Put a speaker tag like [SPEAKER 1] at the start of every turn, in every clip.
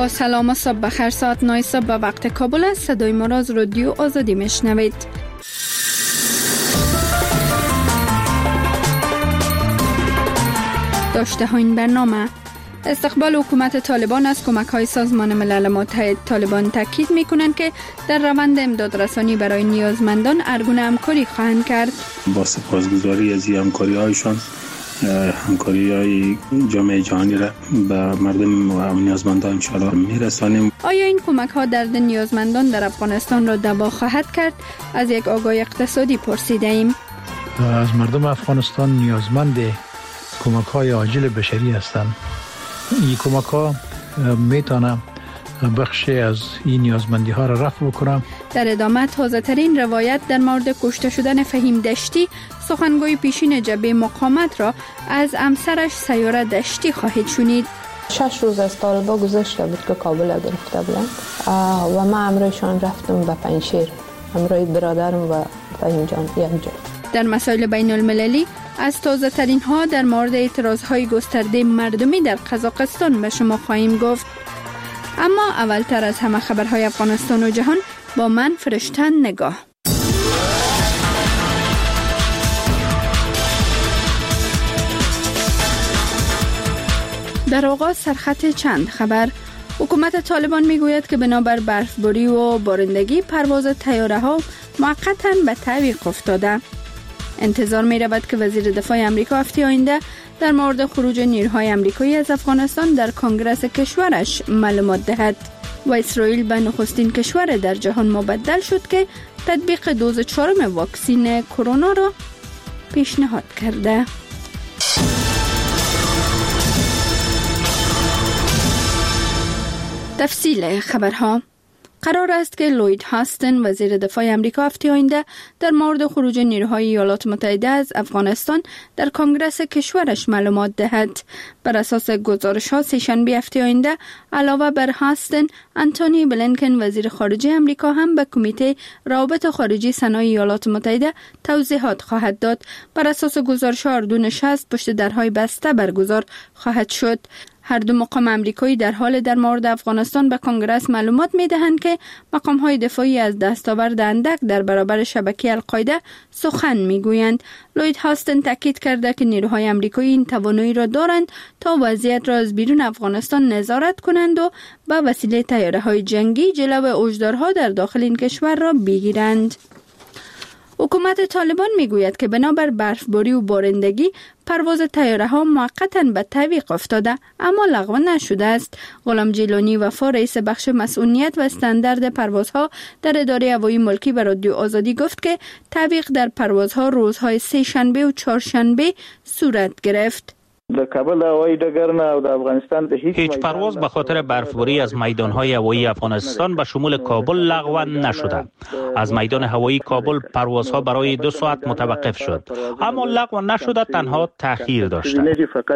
[SPEAKER 1] با سلام و صبح بخیر. ساعت 9 صبح به وقت کابل است. صدای ما را از رادیو آزادی میشنوید. داشته ها این برنامه: استقبال حکومت طالبان از کمک های سازمان ملل متحد. طالبان تاکید می کنند که در روند امدادرسانی برای نیازمندان هر گونه همکاری خواهند کرد.
[SPEAKER 2] با سپاسگزاری از همکاری هایشان، همکاری های جامعه جهانی را به مردم و نیازمندان انشاءالله میرسانیم.
[SPEAKER 1] آیا این کمک ها درد نیازمندان در افغانستان را دوا خواهد کرد؟ از یک آگاه اقتصادی پرسیده ایم.
[SPEAKER 3] از مردم افغانستان نیازمند کمک های عاجل بشری هستند. این کمک ها میتونه بخشی از این نیازمندی ها را رفع بکنم.
[SPEAKER 1] در ادامه تازه ترین روایت در مورد کشته شدن فهیم دشتی، سخنگوی پیشین جبهه مقاومت را از همسرش سیاره دشتی خواهید شنید.
[SPEAKER 4] 6 روز از طالبان گذشته بود که کابل را گرفته بودند و ما همراهشان رفتم به پنجشیر، همراه برادرم و فهیم جان یک جا.
[SPEAKER 1] در مسائل بین المللی از تازه ترین ها در مورد اعتراض های گسترده مردمی در قزاقستان به شما خواهیم گفت. اما اولتر از همه خبرهای افغانستان و جهان با من فرشتن نگاه. در آغاز سرخط چند خبر. حکومت طالبان میگوید که بنابر برفباری و بارندگی پرواز طیاره ها موقتا به تعویق افتاده. انتظار می رود که وزیر دفاع امریکا هفته آینده در مورد خروج نیروهای امریکایی از افغانستان در کنگره کشورش معلومات دهد. و اسرائیل به نخستین کشور در جهان مبدل شد که تطبیق دوز 4 واکسن کرونا را پیشنهاد کرده. تفصیل خبرها. قرار است که لوید هاستن وزیر دفاع امریکا هفته آینده در مورد خروج نیروهای ایالات متحده از افغانستان در کنگره کشورش معلومات دهد. بر اساس گزارش‌ها سه‌شنبه هفته آینده علاوه بر هاستن، آنتونی بلینکن وزیر خارجه امریکا هم به کمیته روابط خارجی سنای ایالات متحده توضیحات خواهد داد. بر اساس گزارش‌ها اردو نشست پشت درهای بسته برگزار خواهد شد. هر دو مقام امریکایی در حال در مورد افغانستان به کنگره معلومات می‌دهند که مقام‌های دفاعی از دستاورد اندک در برابر شبکه القاعده سخن می‌گویند. لوید هاستن تاکید کرده که نیروهای امریکایی این توانایی را دارند تا وضعیت را از بیرون افغانستان نظارت کنند و به وسیله طیاره‌های جنگی جلو هشدارها در داخل این کشور را بگیرند. حکومت طالبان میگوید که بنابر برفباری و بارندگی پرواز طیاره ها موقتا به تعویق افتاده اما لغو نشده است. غلام جیلانی وفا رئیس بخش مسئولیت و استاندارد پروازها در اداره هوایی ملکی به رادیو آزادی گفت که تعویق در پروازها روزهای سه‌شنبه و چهارشنبه صورت گرفت.
[SPEAKER 5] در کابل هوایی ډګر نه او د افغانستان د
[SPEAKER 6] هیچ پرواز به خاطر برفباری از میدان‌های هوایی افغانستان به شمول کابل لغو نشده. از میدان هوایی کابل پروازها برای 2 ساعت متوقف شد، اما لغو نشده، تنها تأخیر داشته.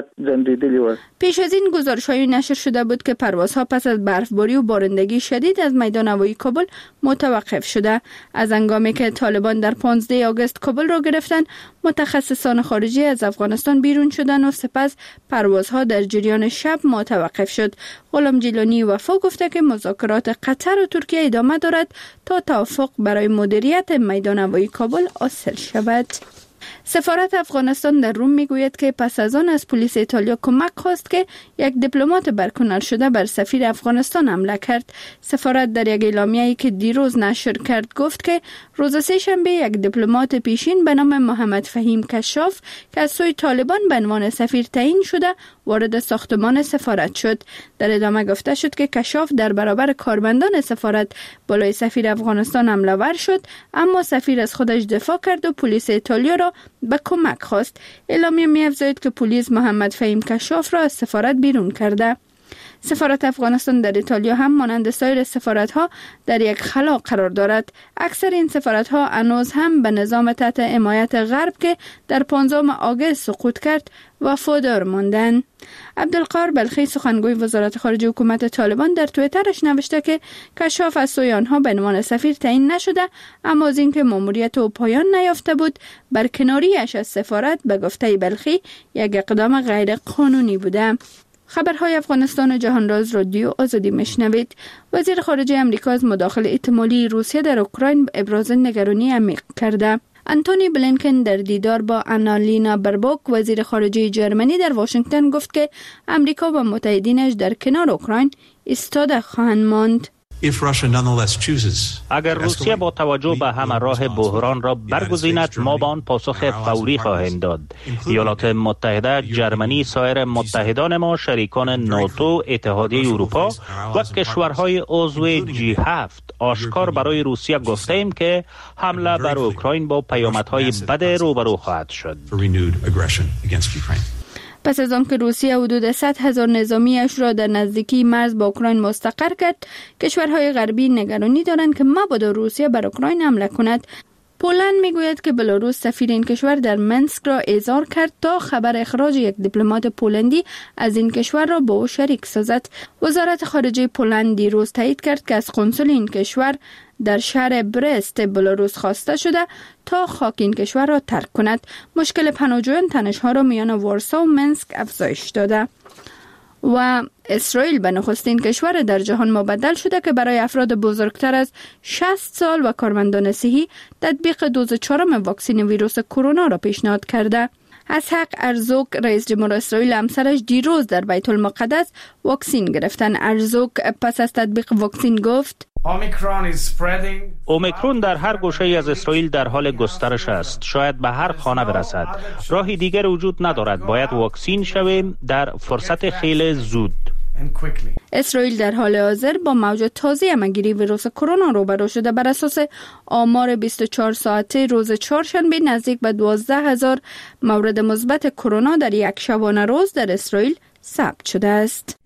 [SPEAKER 1] پیش از این گزارش‌های نشر شده بود که پروازها پس از برفباری و بارندگی شدید از میدان هوایی کابل متوقف شده. از هنگامی که طالبان در 15 آگوست کابل را گرفتند، متخصصان خارجی از افغانستان بیرون شدند و سپس پروازها در جریان شب متوقف شد. غلام جیلانی وفا گفته که مذاکرات قطر و ترکیه ادامه دارد تا توافق برای مدیریت میدان هوایی کابل حاصل شود. سفارت افغانستان در روم میگوید که پس از آن از پلیس ایتالیا کمک خواست که یک دیپلمات برکنار شده بر سفیر افغانستان حمله کرد. سفارت در یک اعلامیه‌ای که دیروز نشر کرد گفت که روز سه‌شنبه یک دیپلمات پیشین به نام محمد فهیم کشاف که از سوی طالبان به عنوان سفیر تعیین شده وارد ساختمان سفارت شد. در ادامه گفته شد که کشاف در برابر کارمندان سفارت بالای سفیر افغانستان حمله ور شد، اما سفیر از خودش دفاع کرد و پلیس ایتالیا را به کمک خواست. اعلامیه می‌افزاید که پلیس محمد فهیم کشاف را از سفارت بیرون کرده. سفارت افغانستان در ایتالیا هم مانند سایر سفارت‌ها در یک خلا قرار دارد. اکثر این سفارت‌ها هنوز هم به نظام تحت حمایت غرب که در 15 آگوست سقوط کرد وفادار ماندند. عبدالقاهر بلخی سخنگوی وزارت خارجه حکومت طالبان در توییترش نوشته که کشاف از سوی آنها به عنوان سفیر تعیین نشده، اما از اینکه ماموریت او پایان نیافته بود برکناریش از سفارت به گفته بلخی یک اقدام غیر قانونی بوده. خبرهای افغانستان و جهانراز رادیو آزادی میشنوید. وزیر خارجه امریکا از مداخله احتمالی روسیه در اوکراین ابراز نگرانی عمیق کرده. انتونی بلینکن در دیدار با آنالینا بربوک وزیر خارجه جرمنی در واشنگتن گفت که امریکا و متحدینش در کنار اوکراین ایستاده خواهند ماند.
[SPEAKER 6] اگر روسیه با توجه به همه راه بحران را برگزیند، ما به آن پاسخ فوری خواهیم داد. ایالات متحده، جرمنی، سایر متحدان ما، شریکان ناتو، اتحادیه اروپا و کشورهای عضو G7 آشکار برای روسیه گفته ایم که حمله بر اوکراین با پیامدهای بد روبرو خواهد شد.
[SPEAKER 1] پس از آن که روسیه حدود 100,000 نظامیش را در نزدیکی مرز با اوکراین مستقر کرد، کشورهای غربی نگرانی دارند که مبادا روسیه بر اوکراین حمله کند. پولند میگوید که بلاروس سفیر این کشور در منسک را اعزار کرد تا خبر اخراج یک دیپلمات پولندی از این کشور را با او شریک سازد. وزارت خارجه پولند دیروز تایید کرد که از قنسل این کشور در شهر برست بلاروس خواسته شده تا خاک این کشور را ترک کند. مشکل پناهجویان تنش‌ها را میان وارسا و منسک افزایش داده. و اسرائیل به نخستین کشور در جهان مبدل شده که برای افراد بزرگتر از 60 سال و کارمندان صحی تطبیق دوز 4 واکسن ویروس کرونا را پیشنهاد کرده. اسحاق هرزوگ رئیس جمهور اسرائیل همسرش دیروز در بیت المقدس واکسن گرفتن. هرزوگ پس از تطبیق واکسن گفت:
[SPEAKER 6] اومیکرون در هر گوشه از اسرائیل در حال گسترش است. شاید به هر خانه برسد. راهی دیگر وجود ندارد. باید واکسین شویم در فرصت خیلی زود.
[SPEAKER 1] اسرائیل در حال حاضر با موج تازه همه‌گیری ویروس کرونا روبرو شده. بر اساس آمار 24 ساعته روز چهارشنبه نزدیک به 12,000 مورد مثبت کرونا در یک شبانه روز در اسرائیل ثبت شده است.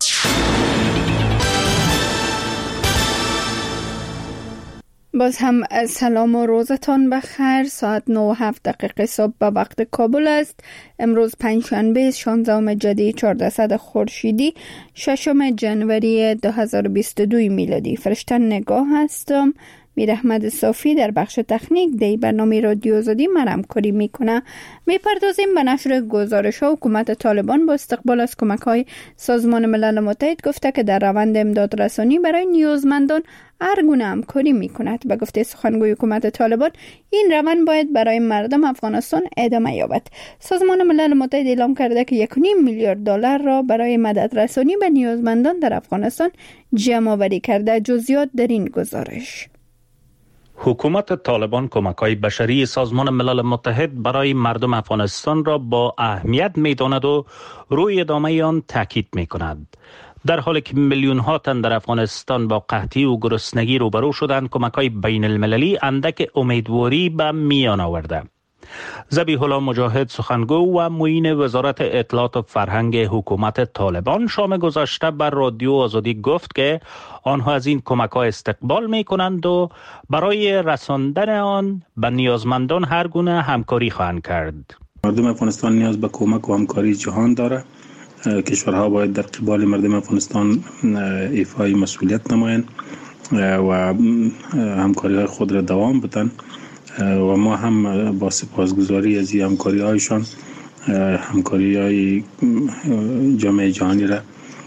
[SPEAKER 1] باز هم سلام و روزتان بخیر. ساعت 9:07 صبح به وقت کابل است. امروز پنجشنبه 16 جدی 1400 خورشیدی 6 جنوری 2022 میلادی. فرشتن نگاه هستم. میر احمد صافی در بخش تکنیک دی برنامه رادیو آزادی همکاری میکنه. میپردازیم به نشر گزارش ها. حکومت طالبان با استقبال از کمک های سازمان ملل متحد گفته که در روند امداد رسانی برای نیازمندان هر گونه همکاری میکند. به گفته سخنگوی حکومت طالبان این روند باید برای مردم افغانستان ادامه یابد. سازمان ملل متحد اعلام کرده که 1.5 میلیارد دلار را برای مدد رسانی به نیازمندان در افغانستان جمع آوری کرده. جزئیات در این گزارش.
[SPEAKER 6] حکومت طالبان کمک‌های بشری سازمان ملل متحد برای مردم افغانستان را با اهمیت می‌داند و روی ادامه آن تاکید می‌کند. در حالی که میلیون‌ها تن در افغانستان با قحطی و گرسنگی روبرو شدند، کمک‌های بین المللی اندک امیدواری به میان آورده. ذبیح الله مجاهد سخنگو و معین وزارت اطلاعات و فرهنگ حکومت طالبان شام گذشته بر رادیو آزادی گفت که آنها از این کمک‌ها استقبال می‌کنند و برای رساندن آن به نیازمندان هر گونه همکاری خواهند کرد.
[SPEAKER 2] مردم افغانستان نیاز به کمک و همکاری جهان دارد. کشورها باید در قبال مردم افغانستان ایفای مسئولیت نمایند و همکاری‌های خود را دوام بدن و ما هم با سپاسگزاری از این همکاری‌هایشان همکاری‌های جامعه جهانی را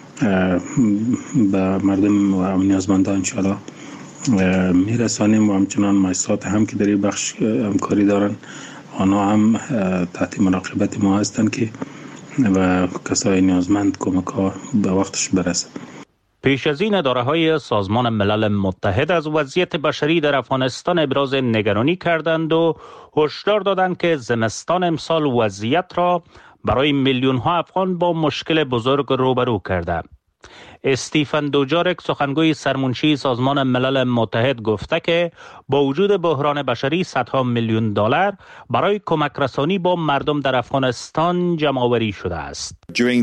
[SPEAKER 2] به مردم و نیازمندان انشاءالله میرسانیم و همچنان مؤسسات هم که در این بخش همکاری دارن آنها هم تحت مراقبت ما هستند که و کسای نیازمند کمک ها به وقتش برسه.
[SPEAKER 6] پیش از این اداره‌های سازمان ملل متحد از وضعیت بشری در افغانستان ابراز نگرانی کردند و هشدار دادند که زمستان امسال وضعیت را برای میلیون‌ها افغان با مشکل بزرگ روبرو کرده. استیفن دوجارک سخنگوی سرمنشی سازمان ملل متحد گفته که با وجود بحران بشری صدها میلیون دلار برای کمک رسانی با مردم در افغانستان جمع آوری شده است.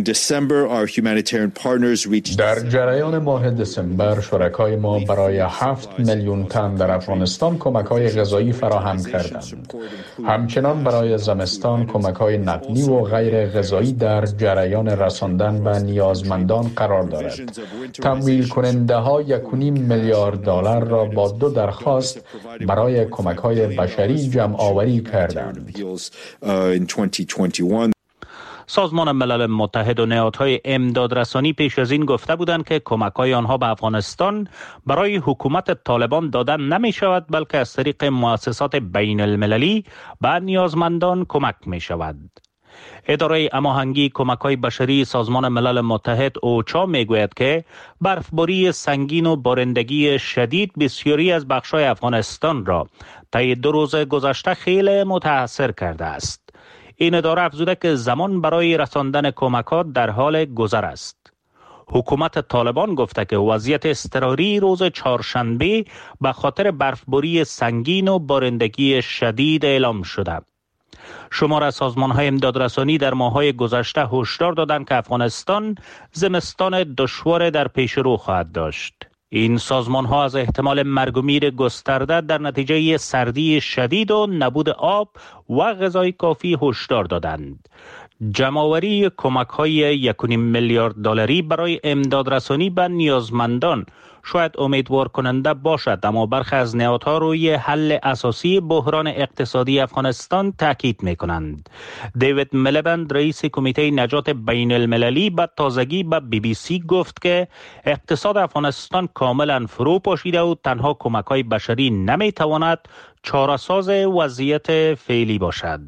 [SPEAKER 7] در جریان ماه دسامبر شرکای ما برای 7 میلیون تن در افغانستان کمک‌های غذایی فراهم کردند. همچنان برای زمستان کمک‌های نقدی و غیر غذایی در جریان رساندن به نیازمندان قرار دارد. تمویل کننده ها 1.5 میلیارد دلار را با 2 درخواست برای کمک‌های بشری جمع آوری کردند.
[SPEAKER 6] سازمان ملل متحد و نهادهای امدادرسانی پیش از این گفته بودند که کمک‌های آنها به افغانستان برای حکومت طالبان دادن نمی شود، بلکه از طریق مؤسسات بین المللی به نیازمندان کمک می شود. اداره هماهنگی کمک‌های بشری سازمان ملل متحد اوچا میگوید که برفباری سنگین و بارندگی شدید بسیاری از بخش‌های افغانستان را طی 2 روز گذشته خیلی متاثر کرده است. این اداره افزوده که زمان برای رساندن کمکات در حال گذر است. حکومت طالبان گفته که وضعیت اضطراری روز چهارشنبه به خاطر برفباری سنگین و بارندگی شدید اعلام شده. شمار از سازمان‌های امدادرسانی در ماه‌های گذشته هشدار دادند که افغانستان زمستان دشوار در پیش رو خواهد داشت. این سازمان‌ها از احتمال مرگ و میر گسترده در نتیجه سردی شدید و نبود آب و غذای کافی هشدار دادند. جمع‌آوری کمک‌های 1.5 میلیارد دلاری برای امدادرسانی به نیازمندان شاید امیدوار کننده باشد، اما برخی از نهادها روی حل اساسی بحران اقتصادی افغانستان تاکید می‌کنند. دیوید ملیبند رئیس کمیته نجات بین المللی به تازگی به BBC گفت که اقتصاد افغانستان کاملا فرو پاشیده و تنها کمک‌های بشری نمی‌تواند چاره‌ساز وضعیت فعلی باشد.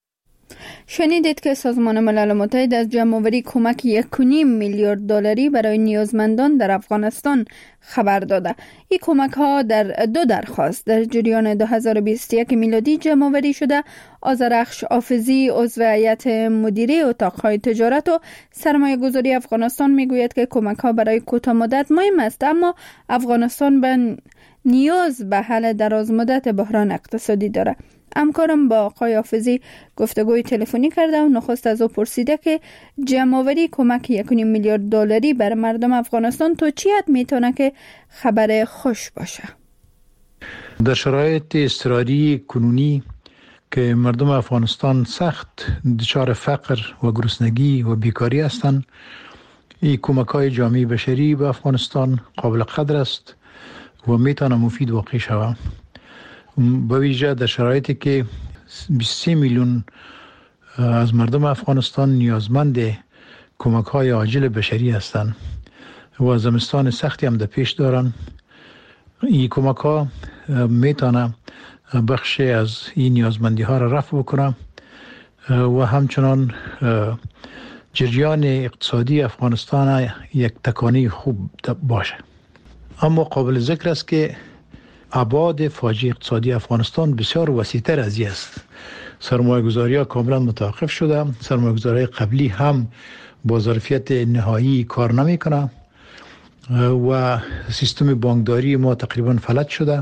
[SPEAKER 1] شنیدید که سازمان ملل متحد از جمع‌آوری کمک 1.5 میلیارد دلاری برای نیازمندان در افغانستان خبر داده. این کمک ها در 2 درخواست در جریان 2021 میلادی جمع‌آوری شده. آذرخش حافظی عضو هیئت مدیره اتاق‌های تجارت و سرمایه گذاری افغانستان میگوید که کمک ها برای کوتاه مدت مهم است، اما افغانستان به نیاز به حل درازمدت بحران اقتصادی داره. همکارم با آقای حافظی گفتگوی تلفنی کرده و نخست از او پرسیده که جمع‌آوری کمک 1.5 میلیارد دلاری بر مردم افغانستان تو چی حد میتونه که خبر خوش باشه؟
[SPEAKER 3] در شرایط اضطراری کنونی که مردم افغانستان سخت دچار فقر و گرسنگی و بیکاری هستند، این کمک‌های جامعه بشری به افغانستان قابل قدر است و میتونه مفید واقع شود. به ویژه در شرایطی که 23 میلیون از مردم افغانستان نیازمند کمک‌های عاجل بشری هستند و زمستان سختی هم در پیش دارند. این کمک‌ها میتونه بخش از این نیازمندی ها را رفع بکنه و همچنان جریان اقتصادی افغانستان یک تکانه خوب باشه. اما قابل ذکر است که ابعاد فاجعه اقتصادی افغانستان بسیار وسیع‌تر از این است. سرمایه‌گذاری‌ها کاملا متوقف شده. سرمایه‌گذاری قبلی هم با ظرفیت نهایی کار نمی‌کنه و سیستم بانکداری ما تقریبا فلج شده.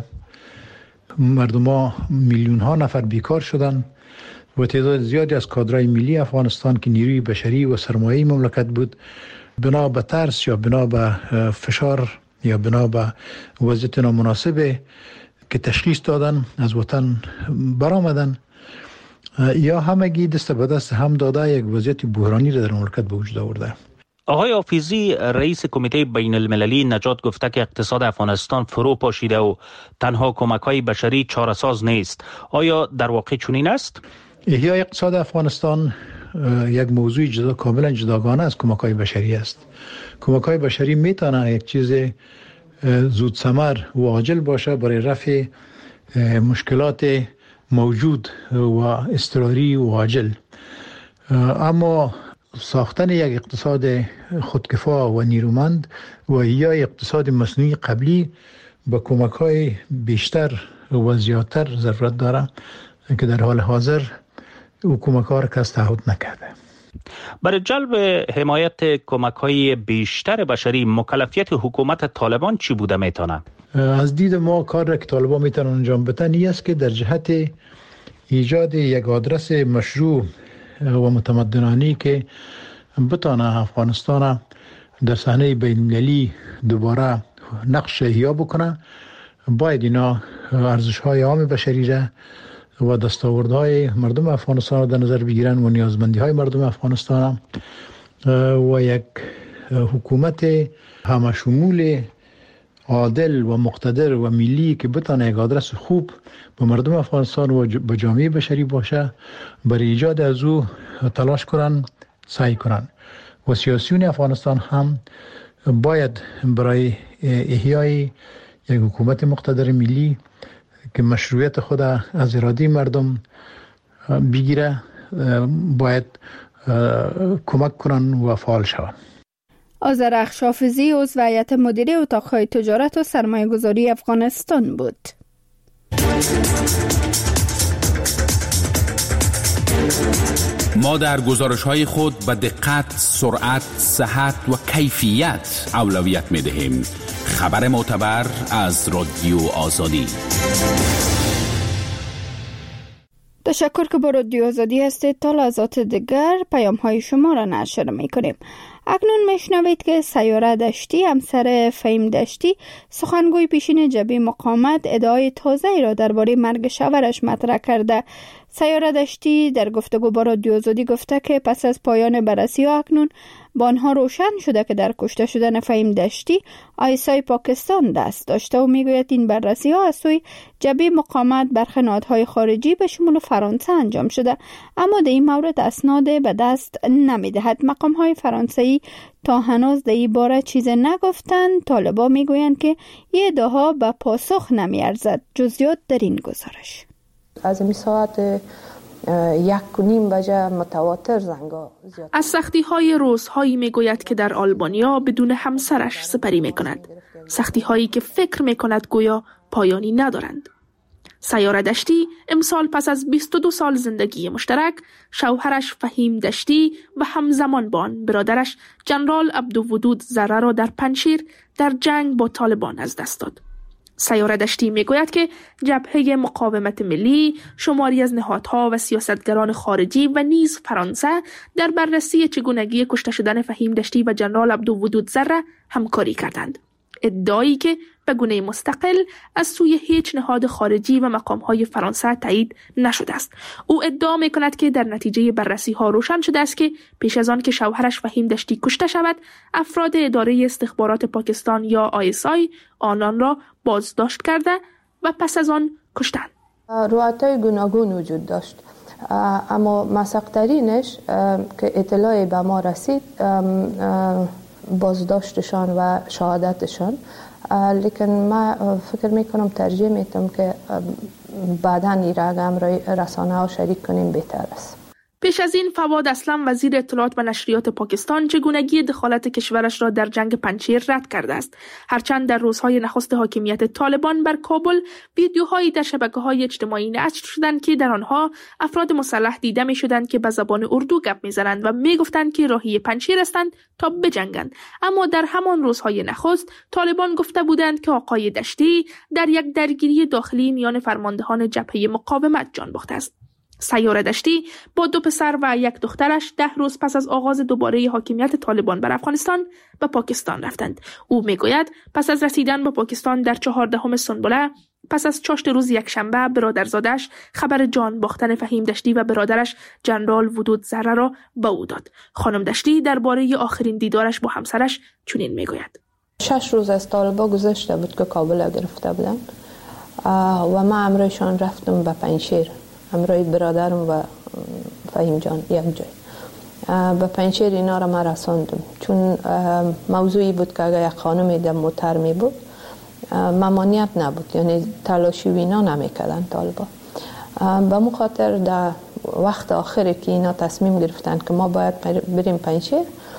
[SPEAKER 3] مردم ها میلیون ها نفر بیکار شدن و تعداد زیادی از کادرهای ملی افغانستان که نیروی بشری و سرمایه مملکت بود، بنا به ترس یا بنا به فشار یا بنا به وضعیت نامناسب که تشخیص دادن از وطن برآمدن یا همگی دست به دست هم داده یک وضعیت بحرانی را در مملکت به وجود آورده.
[SPEAKER 6] آقای حافظی رئیس کمیته بین المللی نجات گفته که اقتصاد افغانستان فرو پاشیده و تنها کمک‌های بشری چاره‌ساز نیست. آیا در واقع چنین است؟
[SPEAKER 3] احیای اقتصاد افغانستان یک موضوع کاملا جداگانه از کمک‌های بشری است. کمک‌های بشری میتونه یک چیز زود ثمر و عاجل باشه برای رفع مشکلات موجود و اضطراری و عاجل، اما ساختن یک اقتصاد خودکفا و نیرومند و یا اقتصاد مصنوعی قبلی با کمک‌های بیشتر و زیادتر ضرورت داره که در حال حاضر او کمک‌ها را کس تعهد نکرده.
[SPEAKER 6] برای جلب حمایت کمک‌های بیشتر بشری مکلفیت حکومت طالبان چی بوده میتونه؟
[SPEAKER 3] از دید ما کار را که طالبان میتونن انجام بدن این است که در جهت ایجاد یک آدرس مشروع و متمدنانه که بتانه افغانستان در صحنه بین‌المللی دوباره نقش احیا بکنه، باید اینا ارزش‌های عام بشری را و دستاوردهای مردم افغانستان را در نظر بگیرن و نیازمندی‌های مردم افغانستان و یک حکومت همشمول عادل و مقتدر و ملی که بتانه یک آدرس خوب به مردم افغانستان و به جامعه بشری باشه، برای ایجاد از او تلاش کنن سعی کنند و سیاسیون افغانستان هم باید برای احیای یک حکومت مقتدر ملی که مشروعیت خود از اراده مردم بگیره باید کمک کنن و فعال شوند.
[SPEAKER 1] آذرخش حافظی عضو هیئت مدیره اتاق‌های تجارت و سرمایه‌گذاری افغانستان بود.
[SPEAKER 8] ما در گزارش‌های خود به دقت، سرعت، صحت و کیفیت اولویت می‌دهیم. خبر معتبر از رادیو آزادی.
[SPEAKER 1] تشکر که با رادیو آزادی هستید. تا لحظات دیگر پیام‌های شما را نشر می‌کنیم. اکنون میشنوید که سیاره دشتی همسر فهیم دشتی سخنگوی پیشین جبهه مقاومت ادعای تازه‌ای را درباره مرگ شوهرش مطرح کرده. سیاره دشتی در گفتگو با رادیو آزادی گفته که پس از پایان بررسی‌ها اکنون با آنها روشن شده که در کشته شدن فهیم دشتی آیسای پاکستان دست داشته و میگوید این بررسی‌ها از سوی جبهه مقاومت برخی نهادهای خارجی به شمول فرانسه انجام شده، اما در این مورد اسناد به دست نمی‌دهد. مقام‌های فرانسوی تا هنوز در این باره چیز نگفتند. طالبان میگویند که این ادعاها به پاسخ نمی‌ارزد. جزئیات در این گزارش.
[SPEAKER 4] از این ساعت 1:30 بجه متواتر زنگا زیاد.
[SPEAKER 9] از سختی‌های روزهایی میگوید که در آلبانیا بدون همسرش سپری میکند. سختی‌هایی که فکر میکند گویا پایانی ندارند. سیاره دشتی امسال پس از 22 سال زندگی مشترک، شوهرش فهیم دشتی و همزمان با آن برادرش جنرال عبدالودود ذره را در پنجشیر در جنگ با طالبان از دست داد. سیاره دشتی میگوید که جبهه مقاومت ملی، شماری از نهادها و سیاستگران خارجی و نیز فرانسه در بررسی چگونگی کشته شدن فهیم دشتی و جنرال عبدالودود ذره همکاری کردند. ادعایی که به گونه مستقل از سوی هیچ نهاد خارجی و مقام‌های فرانسه تایید نشده است. او ادعا می‌کند که در نتیجه بررسی‌ها روشن شده است که پیش از آن که شوهرش فهیم دشتی کشته شود، افراد اداره استخبارات پاکستان یا آیسای آنان را بازداشت کرده و پس از آن کشتند.
[SPEAKER 4] روایت‌های گوناگون وجود داشت، اما مسق‌ترینش که اطلاعی به ما رسید بازداشتشان و شهادتشان، لیکن ما فکر میکنم ترجیح میتونم که بعداً این را همراه رسانه ها شریک کنیم بهتر است.
[SPEAKER 9] پیش از این فواد اسلم وزیر اطلاعات و نشریات پاکستان چگونگی دخالت کشورش را در جنگ پنجشیر رد کرده است. هرچند در روزهای نخست حاکمیت طالبان بر کابل ویدیوهایی در شبکه‌های اجتماعی نشر شدند که در آنها افراد مسلح دیده می‌شدند که به زبان اردو گپ می‌زنند و می‌گفتند که راهی پنجشیر هستند تا بجنگند، اما در همان روزهای نخست طالبان گفته بودند که آقای دشتی در یک درگیری داخلی میان فرماندهان جبهه مقاومت جان باخته است. سیاره دشتی با 2 پسر و 1 دخترش 10 روز پس از آغاز دوباره حاکمیت طالبان بر افغانستان به پاکستان رفتند. او میگوید پس از رسیدن به پاکستان در 14 سنبله، پس از چاشت روز یکشنبه، برادرزادش خبر جان باختن فهیم دشتی و برادرش جنرال ودود ذره را به او داد. خانم دشتی درباره آخرین دیدارش با همسرش چنین میگوید:
[SPEAKER 4] 6 روز از طالبان گذشته بود که کابل گرفته بودن و ما همراهشان رفتم به پنجشیر، همراه برادرم و فهیم جان یک جای. به پنجشیر اینا را ما رساندم، چون موضوعی بود که اگر یک خانمی در موتر می بود ممانعت نبود، یعنی تلاشی و اینا نمیکردن طالبا. به مو خاطر در وقت آخری که اینا تصمیم گرفتن که ما باید بریم پنجشیر،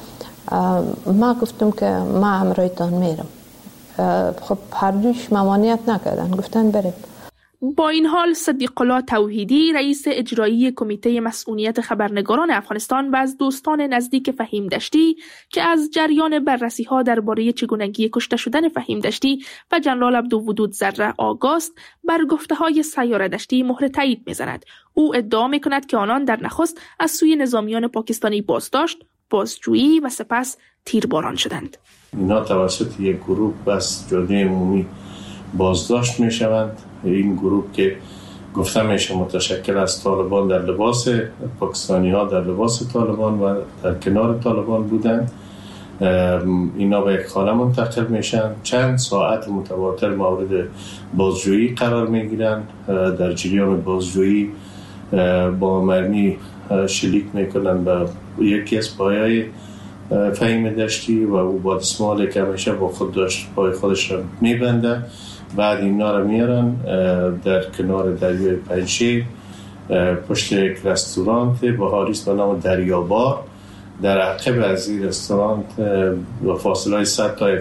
[SPEAKER 4] ما گفتم که ما همراهتان میرم. خب هر دوش ممانعت نکردن، گفتن بریم.
[SPEAKER 9] با این حال صدیق الله توحیدی رئیس اجرایی کمیته مسئولیت خبرنگاران افغانستان و از دوستان نزدیک فهیم دشتی که از جریان بررسی‌ها درباره چگونگی کشته شدن فهیم دشتی و جنرال عبدالودود ذره آگاست، بر گفته‌های سیاره دشتی مهر تایید می‌زند. او ادعا می‌کند که آنان در نخست از سوی نظامیان پاکستانی بازداشت، بازجویی و سپس تیرباران شدند.
[SPEAKER 10] اینا توسط یک گروه از جامعه عمومی بازداشت می‌شوند. این گروه که گفته میشه متشکل از طالبان در لباس پاکستانی ها در لباس طالبان و در کنار طالبان بودند، اینا به یک خانه منتقل میشن. چند ساعت متواتر مورد بازجویی قرار میگیرن. در جریان بازجویی با مرمی شلیک میکنن به یکی از پایه‌های فهیم دشتی و او با دستمالی که همیشه با خود داشت پای خودش را میبنده. بعد اینا را میارن در کنار دریای پنجشیر پشت یک رستورانت بهاریست به نام دریابار. در عقب از این رستورانت با فاصله 100 تا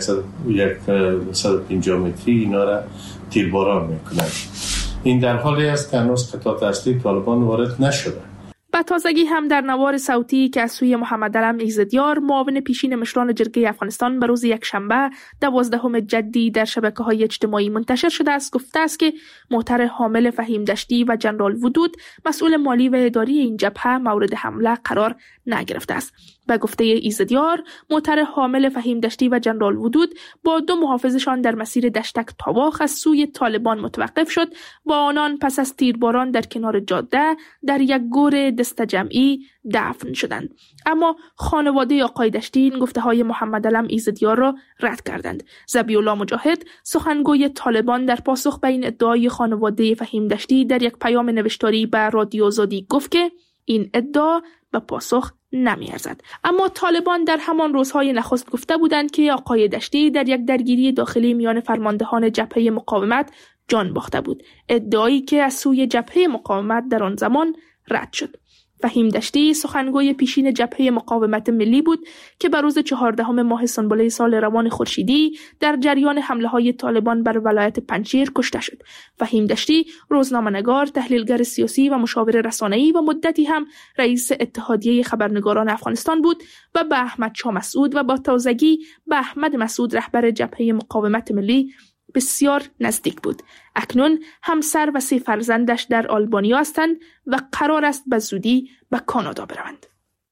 [SPEAKER 10] 150 متری اینا را تیرباران میکنن. این در حالی است که هنوز قطعات اصلی طالبان وارد نشده.
[SPEAKER 9] به تازگی هم در نوار صوتی که از سوی محمد علم ایزدیار معاون پیشین مشران جرگه افغانستان به روز یکشنبه 12 جدی در شبکه‌های اجتماعی منتشر شده است گفته است که محتر حامل فهیم دشتی و جنرال ودود مسئول مالی و اداری این جبهه مورد حمله قرار نگرفته است. به گفته ایزدیار محتر حامل فهیم دشتی و جنرال ودود با 2 محافظشان در مسیر دشتک تاواخ از سوی طالبان متوقف شد و آنان پس از تیرباران در کنار جاده در یک گور دست جمعی دفن شدند. اما خانواده آقای دشتی این گفته‌های محمد علم ایزدیار را رد کردند. ذبیح الله مجاهد سخنگوی طالبان در پاسخ به این ادعای خانواده فهیم دشتی در یک پیام نوشتاری به رادیو آزادی گفت که این ادعا به پاسخ نمی‌ارزد. اما طالبان در همان روزهای نخست گفته بودند که آقای دشتی در یک درگیری داخلی میان فرماندهان جبهه مقاومت جان باخته بود، ادعایی که از سوی جبهه مقاومت در آن زمان رد شد. فهیم دشتی سخنگوی پیشین جبهه مقاومت ملی بود که بر روز 14 ماه سنبله سال روان خورشیدی در جریان حمله‌های طالبان بر ولایت پنجشیر کشته شد. فهیم دشتی روزنامه‌نگار، تحلیلگر سیاسی و مشاور رسانه‌ای و مدتی هم رئیس اتحادیه خبرنگاران افغانستان بود و به احمد شاه مسعود و با تازگی به احمد مسعود رهبر جبهه مقاومت ملی بسیار نزدیک بود. اکنون همسر و 3 فرزندش در آلبانیا هستند و قرار است به زودی به کانادا بروند.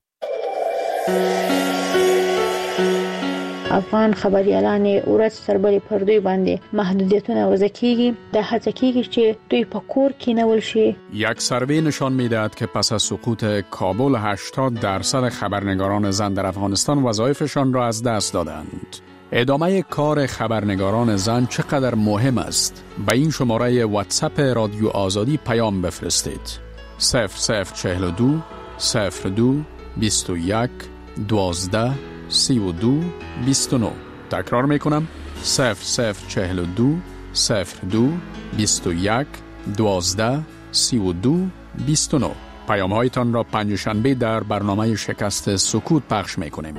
[SPEAKER 11] افغان خبری اعلان اورات سربلي پر دوی باندې محدودیتونه وضع کیږي د هڅه کیږي چې دوی په کور کې نول شي.
[SPEAKER 7] یک سروی نشان میدهد که پس از سقوط کابل 80% خبرنگاران زن در افغانستان وظایفشان را از دست دادند. ادامه کار خبرنگاران زن چقدر مهم است؟ به این شماره واتساپ رادیو آزادی پیام بفرستید. 0042 02 21 12 32 29. تکرار میکنم 0042 02 21 12 32 29. پیام هایتان را پنجشنبه در برنامه شکست سکوت پخش میکنیم.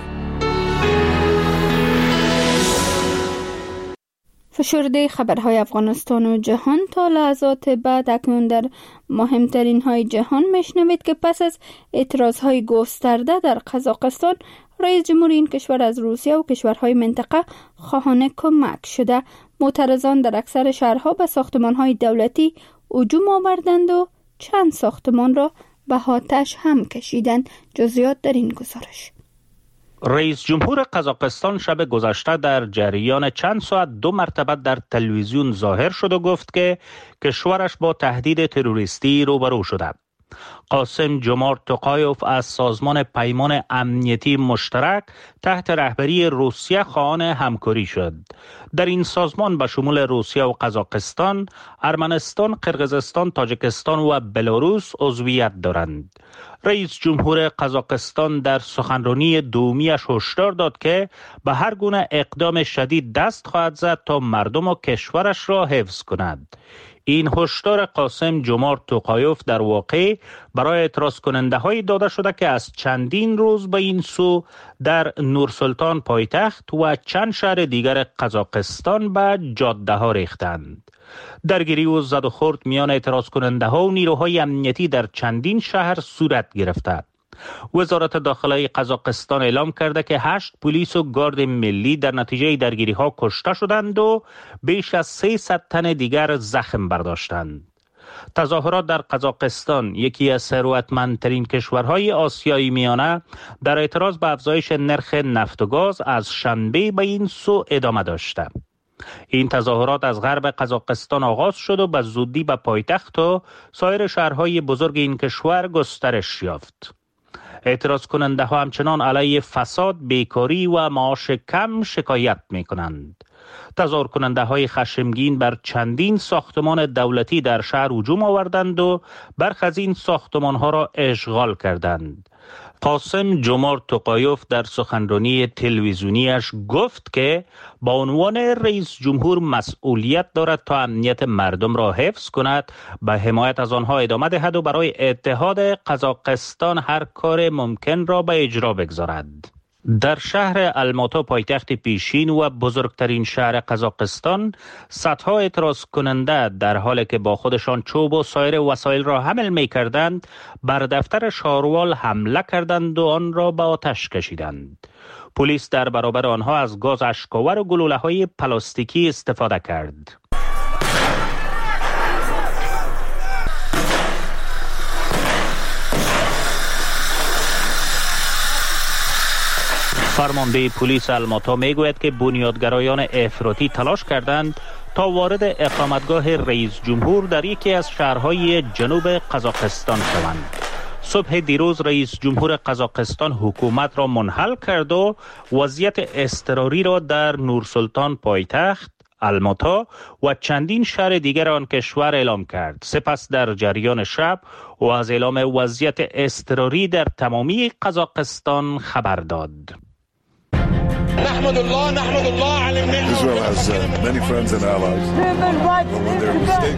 [SPEAKER 1] فشرده خبرهای افغانستان و جهان تا لحظات بعد اکنون در مهمترین های جهان میشنوید که پس از اعتراضهای گسترده در قزاقستان رئیس جمهور این کشور از روسیه و کشورهای منطقه خواهان کمک شده. معترضان در اکثر شهرها به ساختمانهای دولتی هجوم آوردند و چند ساختمان را به آتش هم کشیدند. جزئیات در این گزارش.
[SPEAKER 6] رئیس جمهور قزاقستان شب گذشته در جریان چند ساعت 2 مرتبه در تلویزیون ظاهر شد و گفت که کشورش با تهدید تروریستی روبرو شده. قاسم جمارت توقایوف از سازمان پیمان امنیتی مشترک تحت رهبری روسیه خواهان همکاری شد. در این سازمان به شمول روسیه و قزاقستان، ارمنستان، قرقیزستان، تاجیکستان و بلاروس عضویت دارند. رئیس جمهور قزاقستان در سخنرانی دومیش هشدار داد که به هر گونه اقدام شدید دست خواهد زد تا مردم و کشورش را حفظ کند. این هشدار قاسم جمارت توقایوف در واقع برای اعتراض کننده های داده شده که از چندین روز به این سو در نورسلطان پایتخت و چند شهر دیگر قزاقستان به جاده ها ریختند. درگیری و زد و خورد میان اعتراض کننده ها و نیروهای امنیتی در چندین شهر صورت گرفته. وزارت داخله قزاقستان اعلام کرده که 8 پلیس و گارد ملی در نتیجه درگیری ها کشته شدند و بیش از 300 تن دیگر زخم برداشتند. تظاهرات در قزاقستان، یکی از ثروتمندترین کشورهای آسیای میانه، در اعتراض به افزایش نرخ نفت و گاز از شنبه به این سو ادامه داشته. این تظاهرات از غرب قزاقستان آغاز شد و به زودی به پایتخت و سایر شهرهای بزرگ این کشور گسترش یافت. اعتراض کننده ها همچنان علیه فساد، بیکاری و معاش کم شکایت می کنند. تظاهر کننده های خشمگین بر چندین ساختمان دولتی در شهر هجوم آوردند و برخی از این ساختمان ها را اشغال کردند. قاسم جمعه توقایف در سخنرانی تلویزیونیش گفت که با عنوان رئیس جمهور مسئولیت دارد تا امنیت مردم را حفظ کند، به حمایت از آنها ادامه دهد و برای اتحاد قزاقستان هر کار ممکن را به اجرا بگذارد. در شهر الماتا، پایتخت پیشین و بزرگترین شهر قزاقستان، صدها اعتراض کننده در حالی که با خودشان چوب و سایر وسایل را حمل می کردند بر دفتر شاروال حمله کردند و آن را به آتش کشیدند. پلیس در برابر آنها از گاز اشک‌آور و گلوله‌های پلاستیکی استفاده کرد. فرمانده پلیس الماتا میگوید که بنیادگرایان افراطی تلاش کردند تا وارد اقامتگاه رئیس جمهور در یکی از شهرهای جنوب قزاقستان شوند. صبح دیروز رئیس جمهور قزاقستان حکومت را منحل کرد و وضعیت اضطراری را در نورسلطان پایتخت، الماتا و چندین شهر دیگر آن کشور اعلام کرد. سپس در جریان شب و از اعلام وضعیت اضطراری در تمامی قزاقستان خبر داد.
[SPEAKER 12] نحمد الله على النعمة. Israel has many friends and allies. When they're mistaken.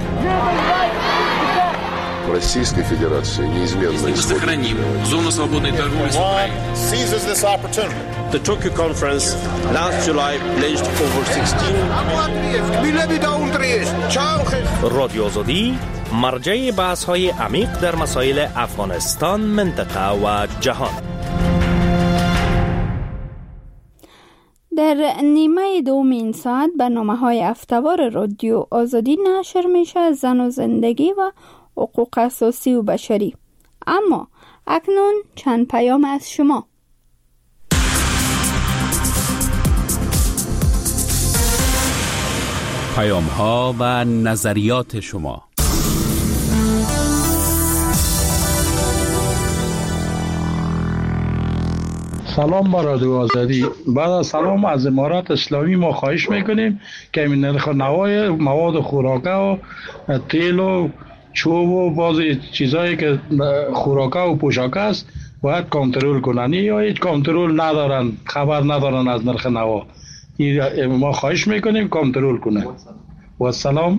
[SPEAKER 13] Российской Федерации неизменно
[SPEAKER 14] сохраним зону свободной торговли с Украиной.
[SPEAKER 12] Seizes this opportunity. The Tokyo conference last July pledged over 16
[SPEAKER 15] رادیو آزادی مرجع بحث‌های عمیق در مسائل افغانستان، منطقه و جهان.
[SPEAKER 1] در نیمه دوم این ساعت برنامه‌های هفته‌وار رادیو آزادی نشر میشه، زن و زندگی و حقوق اساسی و بشری. اما اکنون چند پیام از شما.
[SPEAKER 8] پیام ها و نظریات شما.
[SPEAKER 3] سلام با رادیو آزادی. بعد از سلام از امارات اسلامی ما خواهش میکنیم که این نرخ نوای مواد خوراکه و تیل و چوب و بعضی چیزایی که خوراکه و پوشاکه است باید کنترل کنن، یا هیچ کنترل ندارن، خبر ندارن از نرخ نوا. ما خواهش میکنیم کنترل کنن. و سلام.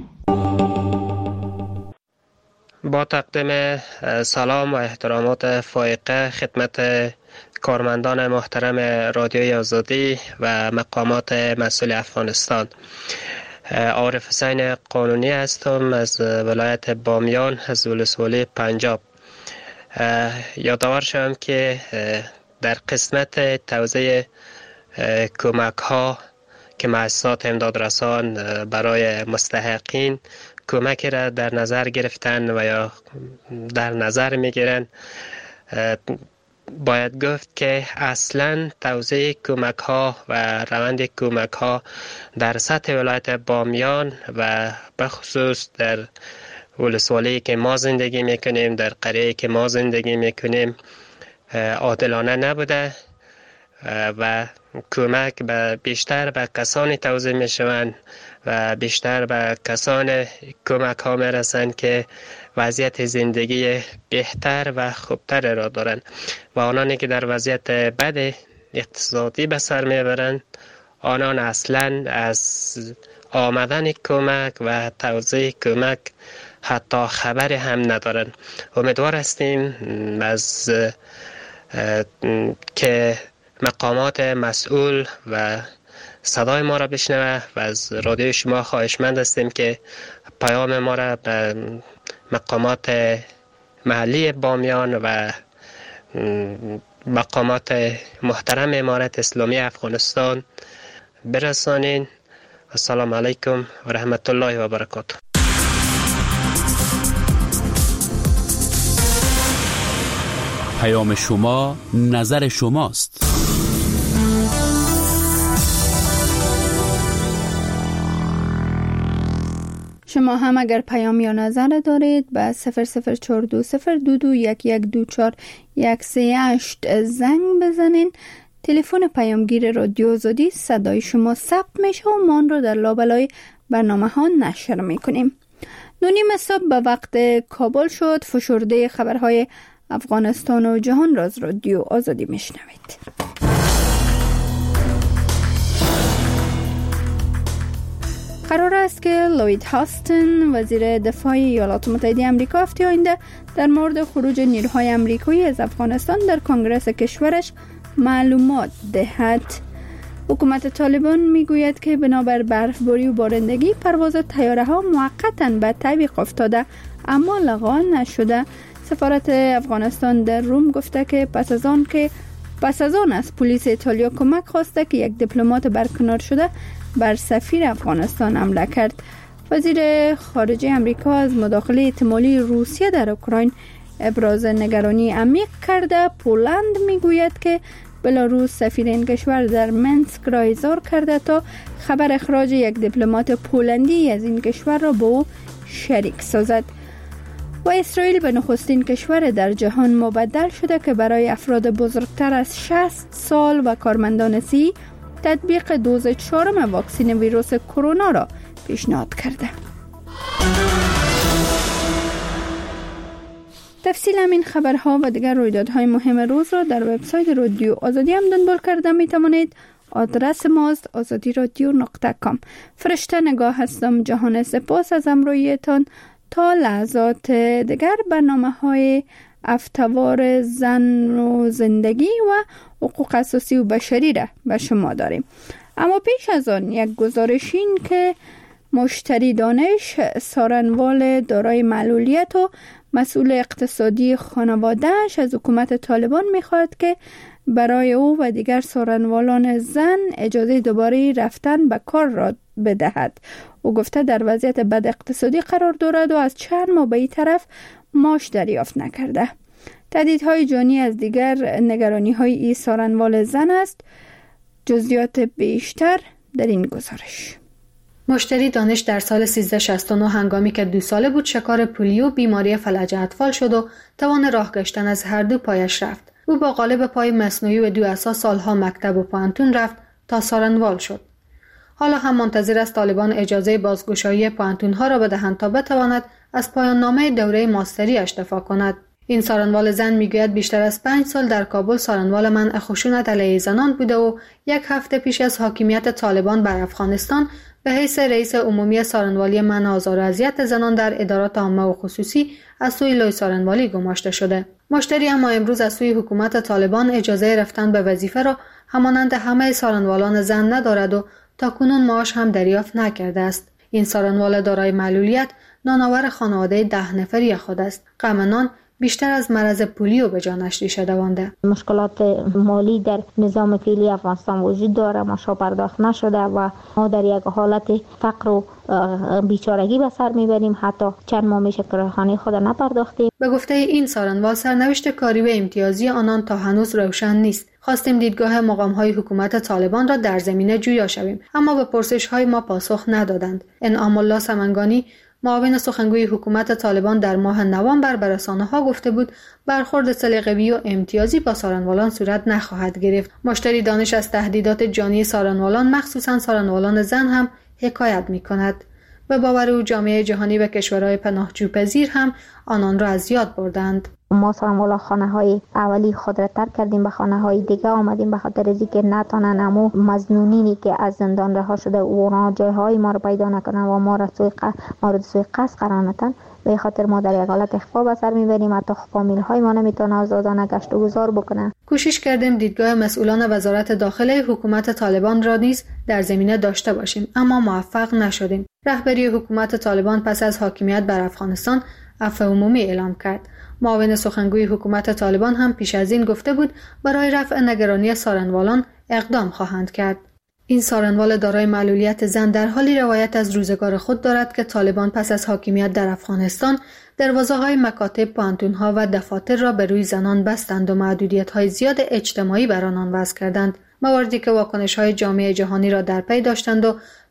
[SPEAKER 16] با تقدیم سلام و احترامات فائقه خدمت کارمندان محترم رادیوی آزادی و مقامات مسئول افغانستان، عارف حسین قانونی هستم از ولایت بامیان از ولسوالی پنجاب. یادآور شدم که در قسمت توزیع کمک ها که مؤسسات امدادرسان برای مستحقین کمکی را در نظر گرفتن و یا در نظر میگیرن، باید گفت که اصلا توزیع کمک ها و روند کمک ها در سطح ولایت بامیان و بخصوص در ولسوالی که ما زندگی میکنیم، در قریه که ما زندگی میکنیم، عادلانه نبوده و کمک بیشتر به کسانی توزیع میشوند و بیشتر به کسان کمک ها میرسند که وضعیت زندگی بهتر و خوبتر را دارند و آنانی که در وضعیت بد اقتصادی به سر میبرند آنان اصلا از آمدن کمک و توزیع کمک حتی خبر هم ندارند. امیدوار هستیم از که مقامات مسئول و صدای ما را بشنوه و از رادیو شما خواهشمند هستیم که پیام ما را به مقامات محلی بامیان و مقامات محترم امارت اسلامی افغانستان برسانین. السلام علیکم و رحمت الله و برکاته.
[SPEAKER 8] پیام شما نظر شماست.
[SPEAKER 1] شما هم اگر پیام یا نظر دارید به 00420221124 138 زنگ بزنین. تلفن پیامگیر رادیو آزادی صدای شما ثبت میشه و ما آن را در لابلای برنامه ها نشر میکنیم. 9:30 صبح به وقت کابل شد. فشرده خبرهای افغانستان و جهان را از رادیو آزادی میشنوید. قرار است که لوید هاستن وزیر دفاع ایالات متحده آمریکا هفته آینده در مورد خروج نیروهای آمریکایی از افغانستان در کنگره کشورش معلومات دهد. حکومت طالبان میگوید که بنابر برفباری و بارندگی پرواز طیاره‌ها موقتاً به تعویق افتاده اما لغو نشده. سفارت افغانستان در روم گفته که پس از آن از پلیس ایتالیا کمک خواسته که یک دیپلمات برکنار شده بر سفیر افغانستان حمله کرد. وزیر خارجه آمریکا از مداخله احتمالی روسیه در اوکراین ابراز نگرانی عمیق کرده. پولند میگوید که بلاروس سفیر این کشور در منسک را احضار کرده تا خبر اخراج یک دیپلمات پولندی از این کشور را با او شریک سازد. و اسرائیل به نخستین کشور در جهان مبدل شده که برای افراد بزرگتر از 60 سال و کارمندان صحی تطبیق دوز 4 واکسن ویروس کرونا را پیشنهاد کرده. تفصیل همین خبرها و دیگر رویدادهای مهم روز را در وبسایت رادیو آزادی هم دنبال کرده می توانید. آدرس ماست azadiradio.com. فرشته نگاه هستم. جهان سپاس از همراهیتان. تا لحظات دیگر برنامه‌های افتوار زن و زندگی و حقوق اساسی و بشری را به شما داریم. اما پیش از آن یک گزارشین که مشتری دانش سارنوال دارای معلولیت و مسئول اقتصادی خانواده‌اش از حکومت طالبان می‌خواهد که برای او و دیگر سارنوالان زن اجازه دوباره رفتن به کار را بدهد. او گفته در وضعیت بد اقتصادی قرار دارد و از چند ماه به این طرف معاش دریافت نکرده. تهدیدهای جانی از دیگر نگرانی‌های این سارنوال زن است. جزئیات بیشتر در این گزارش.
[SPEAKER 17] مشتری دانش در سال 1369 هنگامی که 2 ساله بود شکار پولیو بیماری فلج اطفال شد و توان راه گشتن از هر دو پایش رفت. او با قالب پای مصنوعی و 2 عصا سالها مکتب و پانتون رفت تا سارنوال شد. حالا هم منتظر است طالبان اجازه بازگشایی پانتون‌ها را بدهند تا بتواند از پایان نامه دوره ماستری‌اش دفاع کند. این سارنوال زن میگوید بیشتر از 5 سال در کابل سارنوال منع خشونت علیه زنان بوده و 1 هفته پیش از حاکمیت طالبان بر افغانستان به حیث رئیس عمومی سارنوالی منع آزار و اذیت زنان در ادارات عامه و خصوصی از سوی لوی سارنوالی گماشته شده. مشتری اما امروز از سوی حکومت طالبان اجازه رفتن به وظیفه را همانند همه سارنوالان زن ندارد و تاکنون معاش هم دریافت نکرده است. این سارنوال دارای معلولیت نانآور خانواده 10 نفری خود است. غم نان بیشتر از مرض پولیو به جانش ریشه دوانده.
[SPEAKER 11] مشکلات مالی در نظام فعلی افغانستان وجود داره، معاشها پرداخت نشده و ما در یک حالت فقر و بیچارگی به سر میبریم. حتی چند ماه میشه کراهانی خود نپرداختیم.
[SPEAKER 17] به گفته این سارنوال سرنوشت کاری و امتیازی آنان تا هنوز روشن نیست. خواستیم دیدگاه مقام‌های حکومت طالبان را در زمینه جویا شویم، اما به پرسش‌های ما پاسخ ندادند. انعام الله سمنگانی معاون سخنگوی حکومت طالبان در ماه نوامبر به رسانه‌ها گفته بود برخورد سلیقه‌ای و امتیازی با سارنوالان صورت نخواهد گرفت. مشتری دانش از تهدیدات جانی سارنوالان مخصوصا سارنوالان زن هم حکایت می‌کند. به باور او جامعه جهانی و کشورهای پناهجوپذیر هم آنان را از یاد بردند.
[SPEAKER 11] ما سارنوالا خانه های اولی خود را ترک کردیم، به خانه های دیگه آمدیم به خاطر از اینکه نتانن امو مظنونینی که از زندان رها شده اونا جایهای ما رو پیدا نکنن و ما رو سوی قصد قرار ندن. به خاطر ما در یک حالت اخفا به سر میبریم، حتی فامیل های ما نمیتونه آزادانه گشت و گذار بکنه.
[SPEAKER 17] کوشش کردیم دیدگاه مسئولان وزارت داخله حکومت طالبان را نیز در زمینه داشته باشیم، اما موفق نشدیم. رهبری حکومت طالبان پس از حاکمیت بر افغانستان عفو عمومی اعلام کرد. معاون سخنگوی حکومت طالبان هم پیش از این گفته بود برای رفع نگرانی سارنوالان اقدام خواهند کرد. این سارنوال دارای معلولیت زن در حالی روایت از روزگار خود دارد که طالبان پس از حاکمیت در افغانستان دروازه‌های مکاتب، پانتون‌ها و دفاتر را به روی زنان بستند و محدودیت‌های زیاد اجتماعی بر آنان وضع کردند. مواردی که واکنش‌های جامعه جهانی را در پی داشتند و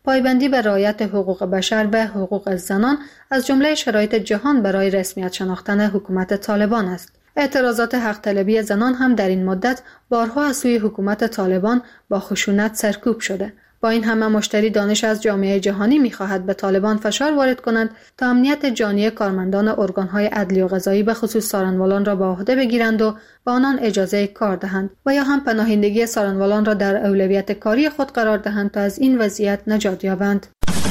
[SPEAKER 17] پایبندی به رعایت حقوق بشر به حقوق زنان از جمله شرایط جهان برای رسمیت شناختن حکومت طالبان است. اعتراضات حق طلبی زنان هم در این مدت بارها از سوی حکومت طالبان با خشونت سرکوب شده. با این همه مشتری دانش از جامعه جهانی می‌خواهد به طالبان فشار وارد کند تا امنیت جانی کارمندان ارگان‌های عدلی و قضایی به خصوص سارنوالان را به عهده بگیرند و به آنان اجازه کار دهند و یا هم پناهندگی سارنوالان را در اولویت کاری خود قرار دهند تا از این وضعیت نجات یابند.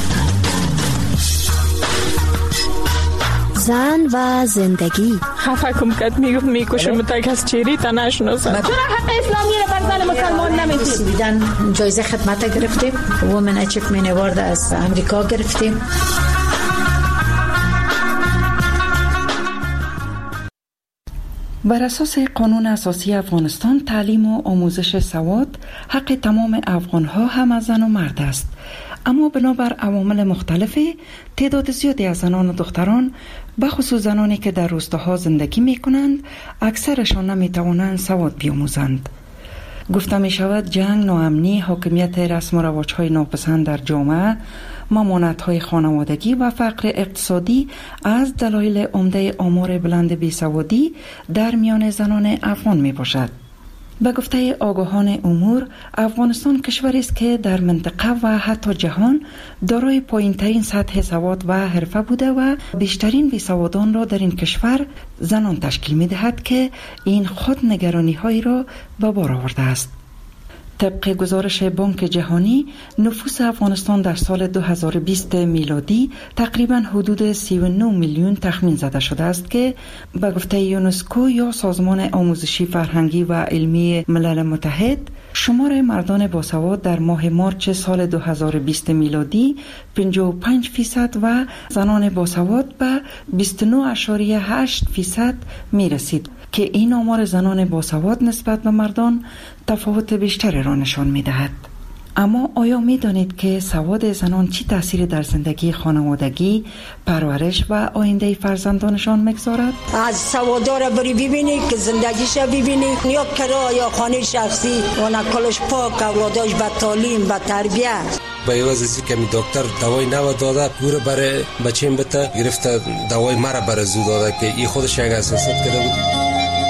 [SPEAKER 18] زن و زندگی
[SPEAKER 19] خفه کم کد میکشم تا کس چیری تا نشناسد.
[SPEAKER 20] چرا حق اسلامی را بر زن مسلمان نمیدید؟
[SPEAKER 21] سویدن جایزه خدمت گرفتیم، وومن اچیومنت اوارد از امریکا گرفتیم.
[SPEAKER 22] بر اساس قانون اساسی افغانستان تعلیم و آموزش سواد حق تمام افغانها هم از زن و مرد است. اما بنابر عوامل مختلفی تعداد زیادی از زنان و دختران به خصوص زنانی که در روستاها زندگی می کنند اکثرشان نمی توانند سواد بیاموزند. گفته می شود جنگ، ناامنی، حاکمیت رسم و رواج‌های ناپسند در جامعه، ممانعت‌های خانوادگی و فقر اقتصادی از دلایل عمده آمار بلند بیسوادی در میان زنان افغان می باشد. به گفته آگاهان امور، افغانستان کشوری است که در منطقه و حتی جهان دارای پایین‌ترین سطح سواد و حرفه بوده و بیشترین بیسوادان را در این کشور زنان تشکیل می‌دهد که این خود نگرانی‌هایی را به بار آورده است. طبق گزارش بانک جهانی، نفوس افغانستان در سال 2020 میلادی تقریباً حدود 39 میلیون تخمین زده شده است که به گفته یونسکو یا سازمان آموزشی فرهنگی و علمی ملل متحد، شمار مردان باسواد در ماه مارچ سال 2020 میلادی 55% و زنان باسواد به 29.8% می رسید که این آمار زنان باسواد نسبت به مردان تفاوت بیشتری را نشان می دهد. اما آیا می دانید که سواد زنان چی تأثیری در زندگی خانوادگی، پرورش و آینده فرزندانشان میگذارد؟
[SPEAKER 21] از سوادار بری ببینی که زندگیش ببینی، یا کرا یا خانه شخصی و نکلش پاک، اولاداش به تعلیم، به تربیه.
[SPEAKER 23] با یوازی که می دکتر دوای نو داده گوره برای بچیم بته گرفته دوای مرا برای زود داده که ای خودش یک اساسات کرده بود.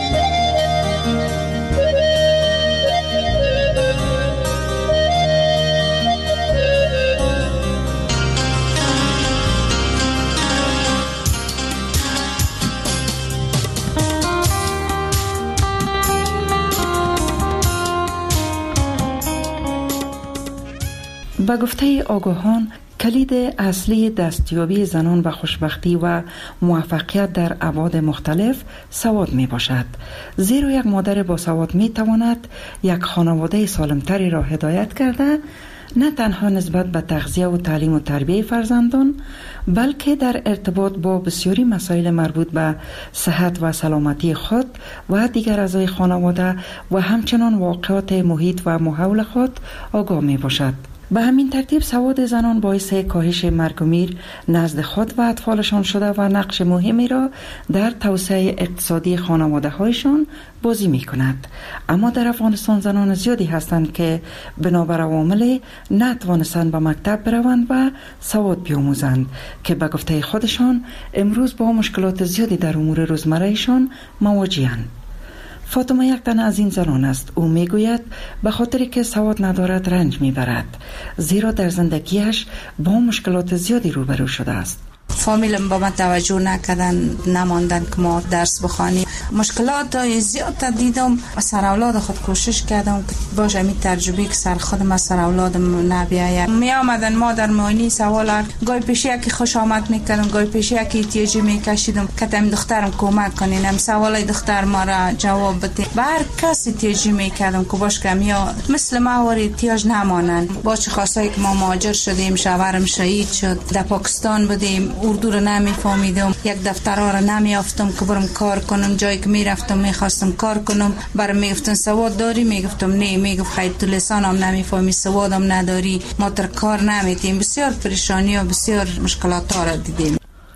[SPEAKER 22] به گفته آگاهان، کلید اصلی دستیابی زنان و خوشبختی و موفقیت در ابعاد مختلف سواد می باشد. زیرا یک مادر با سواد می تواند یک خانواده سالمتری را هدایت کرده، نه تنها نسبت به تغذیه و تعلیم و تربیه فرزندان، بلکه در ارتباط با بسیاری مسائل مربوط به صحت و سلامتی خود و دیگر اعضای خانواده و همچنان واقعات محیط و ماحول خود آگاه می باشد. به همین ترتیب سواد زنان باعث کاهش مرگ و میر نزد خود و اطفالشان شده و نقش مهمی را در توسعه اقتصادی خانواده هایشان بازی می کند. اما در افغانستان زنان زیادی هستند که بنابر عوامل نتوانستند به مکتب بروند و سواد بیاموزند که به گفته خودشان امروز با مشکلات زیادی در امور روزمرهشان مواجه‌اند. فاطمه یک تن از این زنان است. او میگوید به خاطری که سواد ندارد رنج میبرد، زیرا در زندگیش با مشکلات زیادی روبرو شده است.
[SPEAKER 21] فامیلم با من توجه نکردن، نماندن که ما درس بخوانیم. مشکلات زیاد دیدم. سر اولاد خود کوشش کردم که باشه می ترجمه که سر خودم سر اولادم نبیاید. می آمدن مادر معاینی سوال گاهی پیش یکی خوش آمد میکردم، گاهی پیش یکی احتیاجی میکشیدم که تم دخترم کمک کنین، هم سوالای دختر ما را جواب بده. به هر کسی احتیاجی میکردم که باش که یا مثل ما ور احتیاج نمانن. با چه خاصایی که ما مهاجر شدیم، شوهرم شهید شد، در پاکستان بودیم، اردو رو نمیفهمیدم، یک دفترها رو نمیافتم که برم کار کنم. جایی که میرفتم میخواستم کار کنم، برام میگفتن سواد داری؟ میگفتم نه. میگفت خیر تو لسانم نمیفهمی، سوادم نداری، ما تر کار نمیتیم. بسیار پریشانی و بسیار مشکلات ها را دیدیم.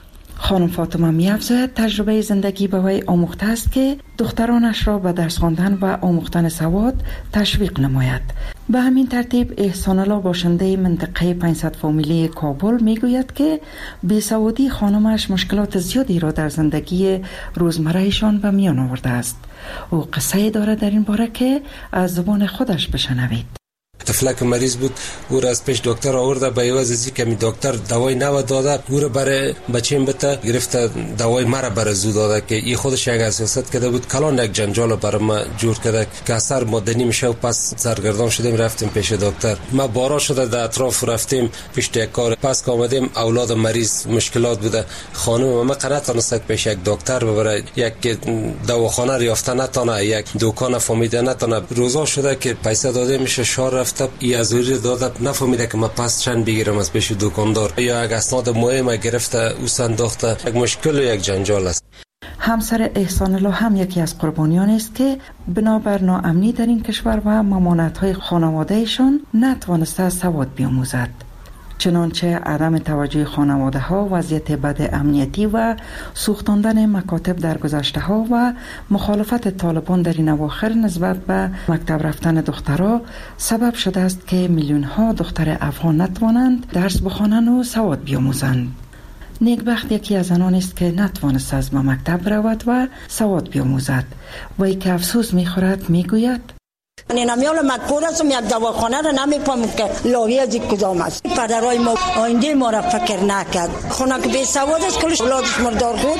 [SPEAKER 22] خانم فاطمه می‌افزاید تجربه زندگی به وی آموخته است که دخترانش را به درس خواندن و آموختن سواد تشویق نماید. به همین ترتیب احسان الله باشنده منطقه 500 فامیلی کابل میگوید که بیسوادی خانمش مشکلات زیادی را در زندگی روزمرهشان به میان آورده است. او قصه دارد در این باره که از زبان خودش بشنوید.
[SPEAKER 23] طفلک مریض بود، او را از پیش دکتر آورده، به عوض از اینکه دکتر دوای نو داده، او را برای بچه‌م بته گرفته دوای مرا برای زو داده که این خودش یک اساست کرده بود. کلان یک جنجال برای ما جور کرده که اثر مدنی میشه و پس سرگردان شدیم رفتیم پیش دکتر. ما بارا شده در اطراف رفتیم پیش کار، پس که آمدیم اولاد مریض مشکلات بوده. خانم ما قنات نست پیش یک دکتر ببره، یک دواخانه ریافته نتونه، یک دکان فهمیده نتونه. روزا شده که پیسه داده میشه شار رفته ای ازوری داده نفهمیده که من پس چند بگیرم از پیش دکاندار یا یک اسناد مهم گرفته او سنداخته. یک مشکل و یک جنجال است.
[SPEAKER 22] همسر احسان الله هم یکی از قربانیان است که بنابر ناامنی در این کشور و ممانعت‌های خانواده‌شان نتوانسته سواد بیاموزد. چنانچه عدم توجه خانواده ها، وضعیت بد امنیتی و سوختاندن مکاتب در گذشته ها و مخالفت طالبان در این اواخر نسبت به مکتب رفتن دخترها سبب شده است که میلیون ها دختر افغان نتوانند درس بخوانند و سواد بیاموزند. نیکبخت یکی از آنان است که نتوانست از مکتب رود و سواد بیاموزد. وی که افسوس میخورد میگوید:
[SPEAKER 2] نمیال مکبور هستم، یک دواخانه را نمیفهمم که لاوی از این کدام است. پدرای ما آینده ما را فکر نکرد. خونه که بی سواد است کلش اولادش مردار بود.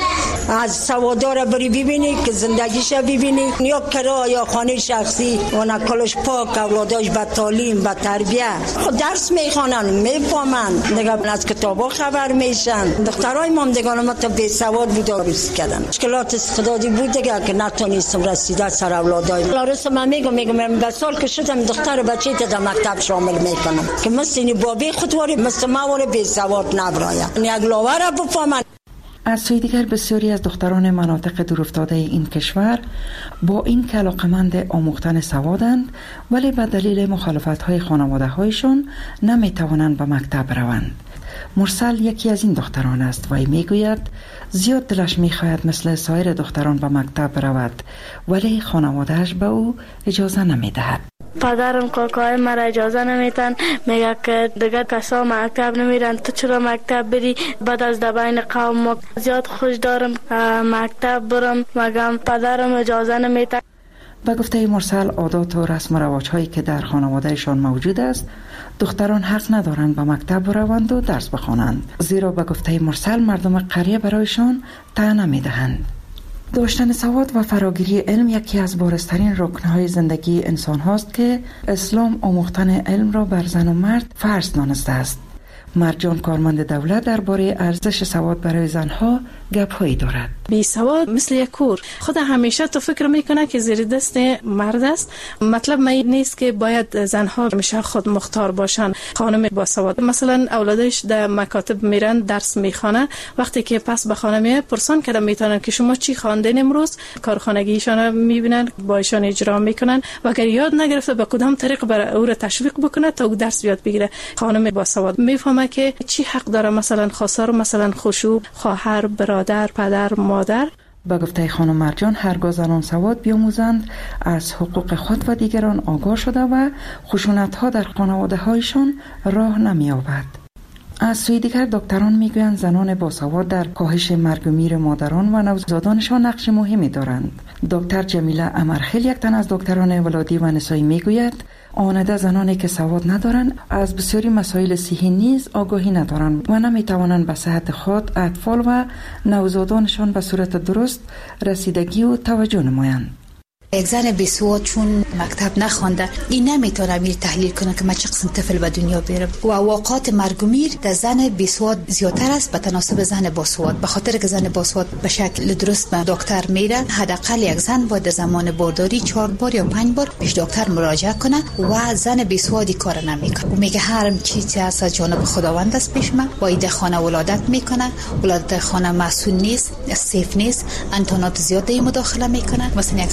[SPEAKER 2] از سوادار بری ببینی که زندگیش ببینی، یا کرا یا خانه شخصی و نکلش پاک، اولاداش با تعلیم با تربیه خود درس میخوانن میفهمن، دیگه از کتابا خبر میشن. دخترای ما دیگه ما تا بی سواد بود درس کردن. مشکلات استعدادی بود دیگه که نتونستم رسیدن سر اولادای. لارس من میگم به سال که شدم دختر بچه تا مکتب شامل میکنم که مثل بابی خودواری مثل ما ولی بی سواد نبرایم، یک لاوره بفهمن.
[SPEAKER 22] از سوی دیگر بسیاری از دختران مناطق دورافتاده این کشور با این که علاقمند آموختن سوادند ولی به دلیل مخالفت‌های خانواده‌هایشان نمی‌توانند به مکتب روند. مرسل یکی از این دختران است و میگوید زیاد دلش می‌خواهد مثل سایر دختران به مکتب رود ولی خانواده‌اش به او اجازه نمی‌دهد.
[SPEAKER 4] پدرم کاکای مرا اجازه نمیتن، میگه که دیگه کسا مکتب نمیرن، تو چرا مکتب بری؟ بعد از دبین قوم ما زیاد خوش دارم مکتب برم، مگم پدرم اجازه نمیتن.
[SPEAKER 22] به گفته مرسل عادات و رسم و رواج هایی که در خانوادهشان موجود است دختران حق ندارند به مکتب بروند و درس بخوانند، زیرا به گفته مرسل مردم قریه برایشان ته نمیدهند. داشتن سواد و فراگیری علم یکی از بارزترین رکنهای زندگی انسان هاست که اسلام آموختن علم را بر زن و مرد فرض دانسته است. مرجان کارمند دولت درباره ارزش سواد برای زنها گپ‌هایی دارد.
[SPEAKER 5] بی سواد مثل یک کور، خود همیشه تو فکر میکنه که زیر دست مرد است. مطلب این نیست که باید زنها همیشه خود مختار باشن. خانم با سواد مثلا اولادش در مکاتب میرن درس میخوانه، وقتی که پس به خانه میاد پرسان کرده میتونن که شما چی خواندین امروز، کارخانگیشان میبینن با ایشان اجرا میکنن و اگر یاد نگرفته به کدام طریق برای او را تشویق بکنه تا او درس یاد بگیره. خانم با سواد میفهمه که چی حق داره، مثلا خواستار، مثلا خشوع، خواهر، برادر، پدر، مادر.
[SPEAKER 22] با گفته خانم مرجان هرگاه زنان سواد بیاموزند از حقوق خود و دیگران آگاه شده و خشونت ها در خانواده هایشان راه نمی‌یابد. از سوی دیگر دکتران میگویند زنان باسواد در کاهش مرگ و میر مادران و نوزادانشان نقش مهمی دارند. دکتر جمیله امرخیل یک تن از دکتران ولادی و نسایی میگوید آنده زنانی که سواد ندارند از بسیاری مسائل صحی نیز آگاهی ندارند و نمیتوانند به صحت خود، اطفال و نوزادانشان به صورت درست رسیدگی و توجه نمایند.
[SPEAKER 24] یک زن بیسواد چون مکتب نخوانده این نمیتونه میر تحلیل کنه که من چه قسم طفل به دنیا بیارم و واقعات مرگ و میر در زن بیسواد زیادتر است به تناسب زن باسواد، به خاطر که زن باسواد به شکل درست به دکتر میرن. حداقل یک زن باید در زمان بارداری 4 بار یا 5 بار پیش دکتر مراجعه کنه و زن بیسوادی کار نمیکنه و میگه هر چیزی از جانب خداوند است پیش من، با ایده خانه ولادت میکنه، ولادت خانه مسئول نیست، سیف نیست، انتونات زیاد مداخله میکنه. مثلا یک خانمی که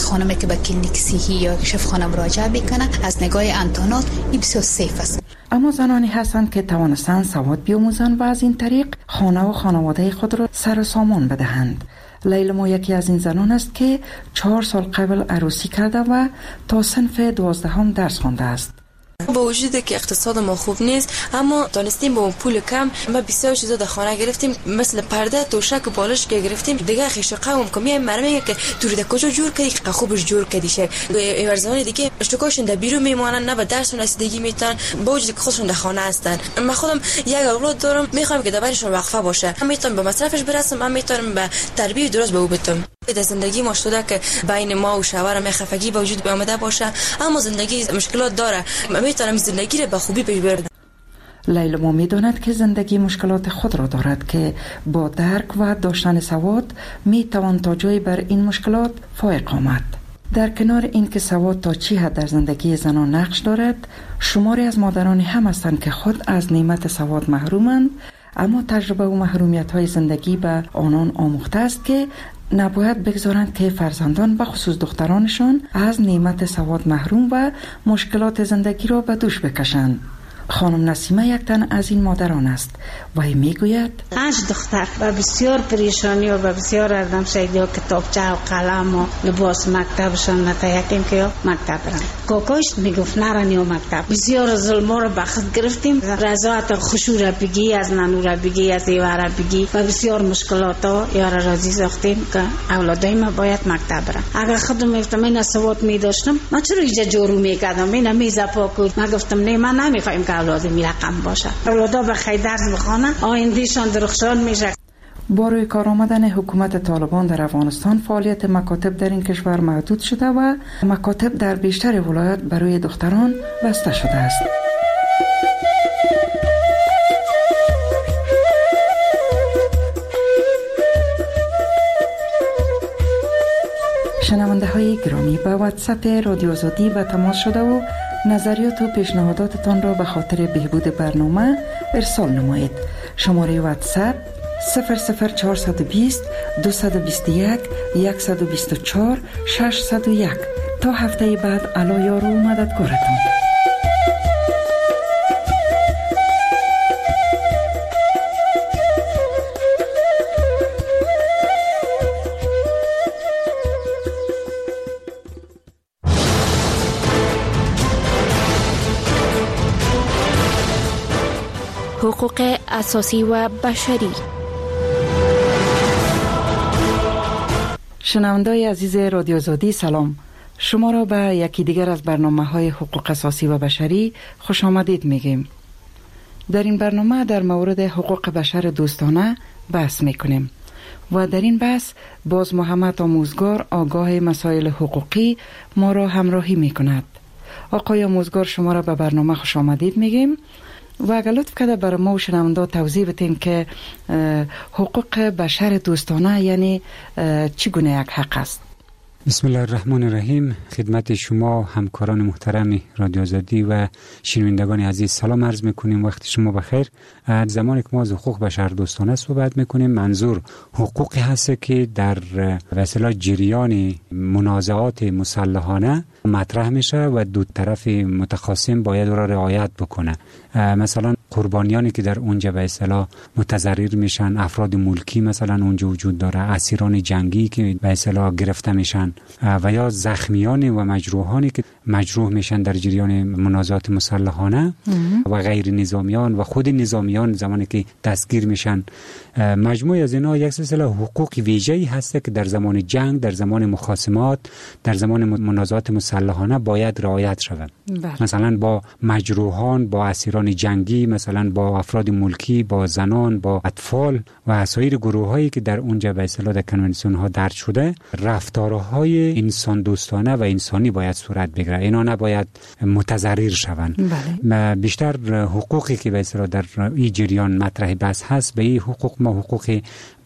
[SPEAKER 24] به کلینیک صحی یا شفاخانه مراجعه بکنه از نگاه انتانات این بسیار سیف است.
[SPEAKER 22] اما زنانی هستند که توانستند سواد بیاموزند و از این طریق خانه و خانواده خود را سر و سامان بدهند. لیلا یکی از این زنان است که 4 سال قبل عروسی کرده و تا صنف 12 درس خوانده است.
[SPEAKER 6] با وجود که اقتصاد ما خوب نیست اما دانستیم با پول کم ما بسیار چیزا در خانه گرفتیم، مثل پرده، توشک و بالش که گرفتیم. دیگه خیش قوم کمی مرمه که توری در کجا جور کردی که خوبش جور کردی شه ورزانی دیگه اشتکاشون در بیرون میمونن، نه به درسون رسیدگی میتونن با وجود که خودشون در خانه هستن. من خودم یک اولاد دارم، میخوام که دربارشون وقفه باشه، من میتونم به مصرفش برسم، من میتونم به تربیت درست به او بدم. در زندگی ما شده که بین ما و شوهرم خفگی به وجود آمده باشه، اما زندگی مشکلات داره، میتونم زندگی رو به خوبی پیش ببرم.
[SPEAKER 22] لیلا میداند که زندگی مشکلات خود را دارد که با درک و داشتن سواد میتوان تا جایی بر این مشکلات فائق آمد. در کنار این که سواد تا چی حد در زندگی زنان نقش دارد، شماری از مادران هم هستند که خود از نعمت سواد محرومند، اما تجربه و محرومیت های زندگی به آنان آموخته است که نباید بگذارند که فرزندان به خصوص دخترانشان از نعمت سواد محروم و مشکلات زندگی را به دوش بکشند. خانم نسیمه یک تن از این مادران است و میگوید
[SPEAKER 7] 5 دختر و بسیار پریشانی و بسیار اردم شایده کتابچه و قلم و لباس مکتبشان نتایکیم که مکتب برن. کاکاش میگفت نرانی و مکتب. بسیار ظلم را به خود گرفتیم، رضایت خوشو را بگی، از نانو را بگی، از ایوه را بگی و بسیار مشکلات ها یار رازی ساختیم که اولادای ما باید مکتب برن. اگر خودم میگفتم این سواد میداشتم من چرا اینجا جورو میکردم، این میزا پاکود، من گفتم نه من نمیخوایم که لازمی رقم باشه، اولادا به خیر درس بخوانن، آیندهشان درخشان میشه.
[SPEAKER 22] با روی کار آمدن حکومت طالبان در افغانستان فعالیت مکاتب در این کشور محدود شده و مکاتب در بیشتر ولایات برای دختران بسته شده است. شنونده های گرامی، به واتساپ رادیو آزادی و تماس شده و نظریات و پیشنهاداتتان را به خاطر بهبود برنامه ارسال نمایید. شماره واتساپ 00420 221 124 601. تا هفته بعد علی یار و مددگارتان.
[SPEAKER 1] حقوق اساسی و بشری.
[SPEAKER 22] شنونده‌های عزیز رادیو آزادی سلام. شما را به یکی دیگر از برنامه‌های حقوق اساسی و بشری خوش آمدید میگیم. در این برنامه در مورد حقوق بشر دوستانه بحث میکنیم و در این بحث باز محمد آموزگار آگاه مسائل حقوقی ما را همراهی میکند. آقای آموزگار شما را به برنامه خوش آمدید میگیم و اگر لطف کرده برای ما و شنونده توضیح بدین که حقوق بشر دوستانه یعنی چگونه یک حق است؟
[SPEAKER 9] بسم الله الرحمن الرحیم. خدمت شما همکاران محترم رادیو آزادی و شنوندگان عزیز سلام عرض میکنیم. وقت شما بخیر. زمانی که ما از حقوق بشر دوستانه صحبت میکنیم منظور حقوقی هست که در وسیله جریان منازعات مسلحانه مطرح میشه و دو طرف متخاصم باید را رعایت بکنه. مثلا قربانیانی که در اونجا به اصطلاح متضرر میشن، افراد ملکی مثلا اونجا وجود داره، اسیران جنگی که به اصطلاح گرفته میشن و یا زخمیان و مجروحانی که مجروح میشن در جریان منازعات مسلحانه و غیر نظامیان و خود نظامیان زمانی که دستگیر میشن. مجموعه از اینا یک سلسله حقوق ویژه‌ای هست که در زمان جنگ، در زمان مخاصمات، در زمان منازعات مسلحانه باید رعایت شود. مثلا با مجروحان، با اسیران جنگی، مثلا با افراد ملکی، با زنان، با اطفال و سایر گروه‌هایی که در اونجا به اصطلاح در کنوانسیون ها درج شده، رفتارهای انسان دوستانه و انسانی باید صورت بگیره. اینا نباید متضرر شوند. بیشتر حقوقی که به اصطلاح در این جریان مطرح بحث هست به این حقوق ما حقوق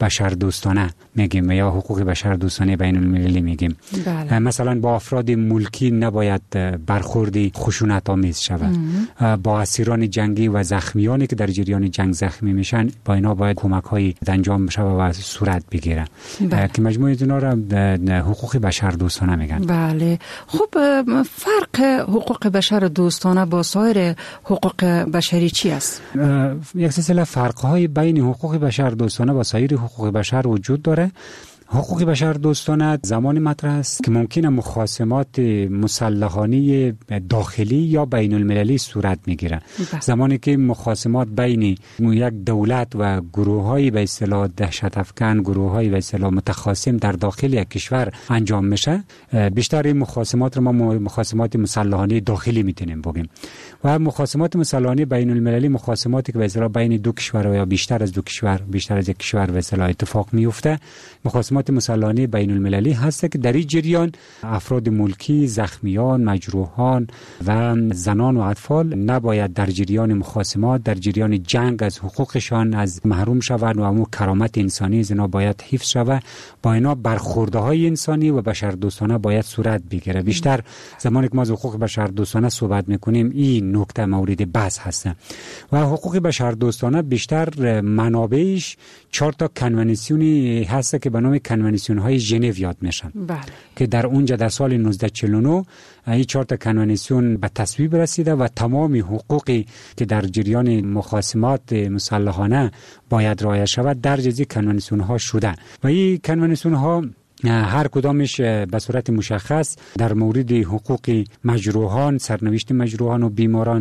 [SPEAKER 9] بشردوستانه میگیم یا حقوق بشردوستانه بین المللی میگیم. بله. مثلا با افراد ملکی نباید برخوردی خشونت آمیز شود. با اسیران جنگی و زخمیانی که در جریان جنگ زخمی میشن با اینا باید کمک های انجام بشه و صورت بگیره. بله. که مجموعه اینا را حقوق بشردوستانه میگن.
[SPEAKER 22] بله. خب فرق حقوق بشردوستانه با سایر حقوق بشری چی است؟
[SPEAKER 9] یک سلسله فرق‌های بین حقوق بشردوستانه و سایر حقوق بشر وجود داره. حقوق بشر دوستانه زمانی مطرح است که ممکنه مخاصمات مسلحانه داخلی یا بین المللی صورت میگیره. زمانی که مخاصمات بین یک دولت و گروه‌های به اصطلاح دهشت افکن، گروه‌های به اصطلاح متخاصم در داخل یک کشور انجام میشه، بیشتر این مخاصمات رو ما مخاصمات مسلحانه داخلی میتونیم بگیم. و مخاصمات مسلحانه بین المللی مخاصماتی که به اصطلاح بین دو کشور یا بیشتر از دو کشور، بیشتر از یک کشور به اصطلاح اتفاق میفته. مخاصمات مسلحانه بین المللی هست که در این جریان افراد ملکی، زخمیان، مجروحان و زنان و اطفال نباید در جریان مخاصمات، در جریان جنگ از حقوقشان از محروم شوند و امو کرامت انسانی از اینا باید حفظ شود. با اینا برخوردهای انسانی و بشردوستانه باید صورت بگیره. بیشتر زمانی که ما از حقوق بشردوستانه صحبت میکنیم این نکته مورد بحث هست. و حقوق بشردوستانه بیشتر منابعش 4 تا کنوانسیونی هست که به نام کنوانسیون های ژنو یاد میشن. بله. که در اونجا در سال 1949 این 4 تا کنوانسیون به تصویب رسیده و تمام حقوقی که در جریان مخاصمات مسلحانه باید رعایت شود در جزی کنوانسیون ها شده. و این کنوانسیون ها هر کدامش به صورت مشخص در مورد حقوق مجروحان، سرنوشت مجروحان و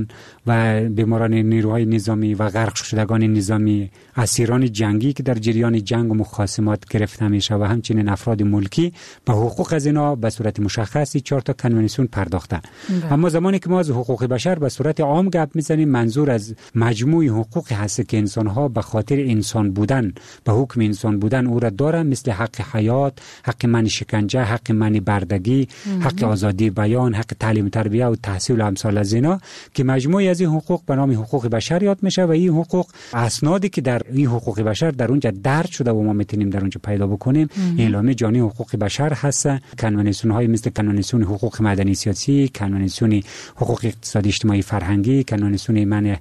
[SPEAKER 9] بیماران نیروهای نظامی و غرق شدگان نظامی، اسیران جنگی که در جریان جنگ و مخاصمات گرفته میشه و همچنین افراد ملکی به حقوق از اینا به صورت مشخصی 4 تا کنوانسیون پرداخته. اما زمانی که ما از حقوق بشر به صورت عام گپ میزنیم منظور از مجموع حقوقی هست که انسان ها به خاطر انسان بودن، به حکم انسان بودن او را دارن، مثل حق حیات، حق منع شکنجه، حق منع بردگی، حق آزادی بیان، حق تعلیم تربیه و تحصیل و امثال از اینا که مجموعی از این حقوق به نام حقوق بشر یاد میشه. و این حقوق اسنادی که در این حقوق بشر در اونجا درج شده و ما میتونیم در اونجا پیدا بکنیم اعلامیه جهانی حقوق بشر هست. کنوانسیون های مثل کنوانسیون حقوق مدنی سیاسی، کنوانسیون حقوق اقتصادی اجتماعی فرهنگی، کنوانسیون منع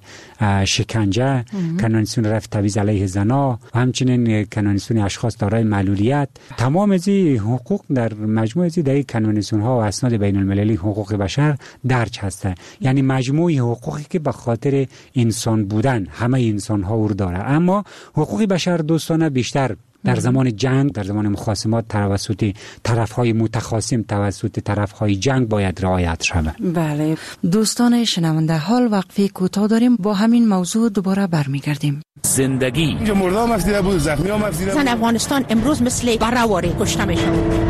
[SPEAKER 9] شکنجه، کنوانسیون رفع تبعیض علیه زنان و همچنین کنوانسیون اشخاص دارای معلولیت. تمام از این حقوق در مجموعه از این کنوانسیون ها و اسناد بین المللی حقوق بشر درج هسته. یعنی مجموعه حقوقی که به خاطر انسان بودن همه انسان ها رو داره. اما حقوق بشر دوستانه بیشتر در زمان جنگ، در زمان مخاصمات توسط طرف‌های متخاصم، توسط طرف‌های جنگ باید رعایت شود.
[SPEAKER 22] بله دوستان شنونده، حال وقفه کوتاه داریم، با همین موضوع دوباره برمیگردیم.
[SPEAKER 8] زندگی
[SPEAKER 10] اینجا مردم افسیده بود، زخمی هم افسیده بود.
[SPEAKER 20] افغانستان امروز مثل براواری کشته میشه.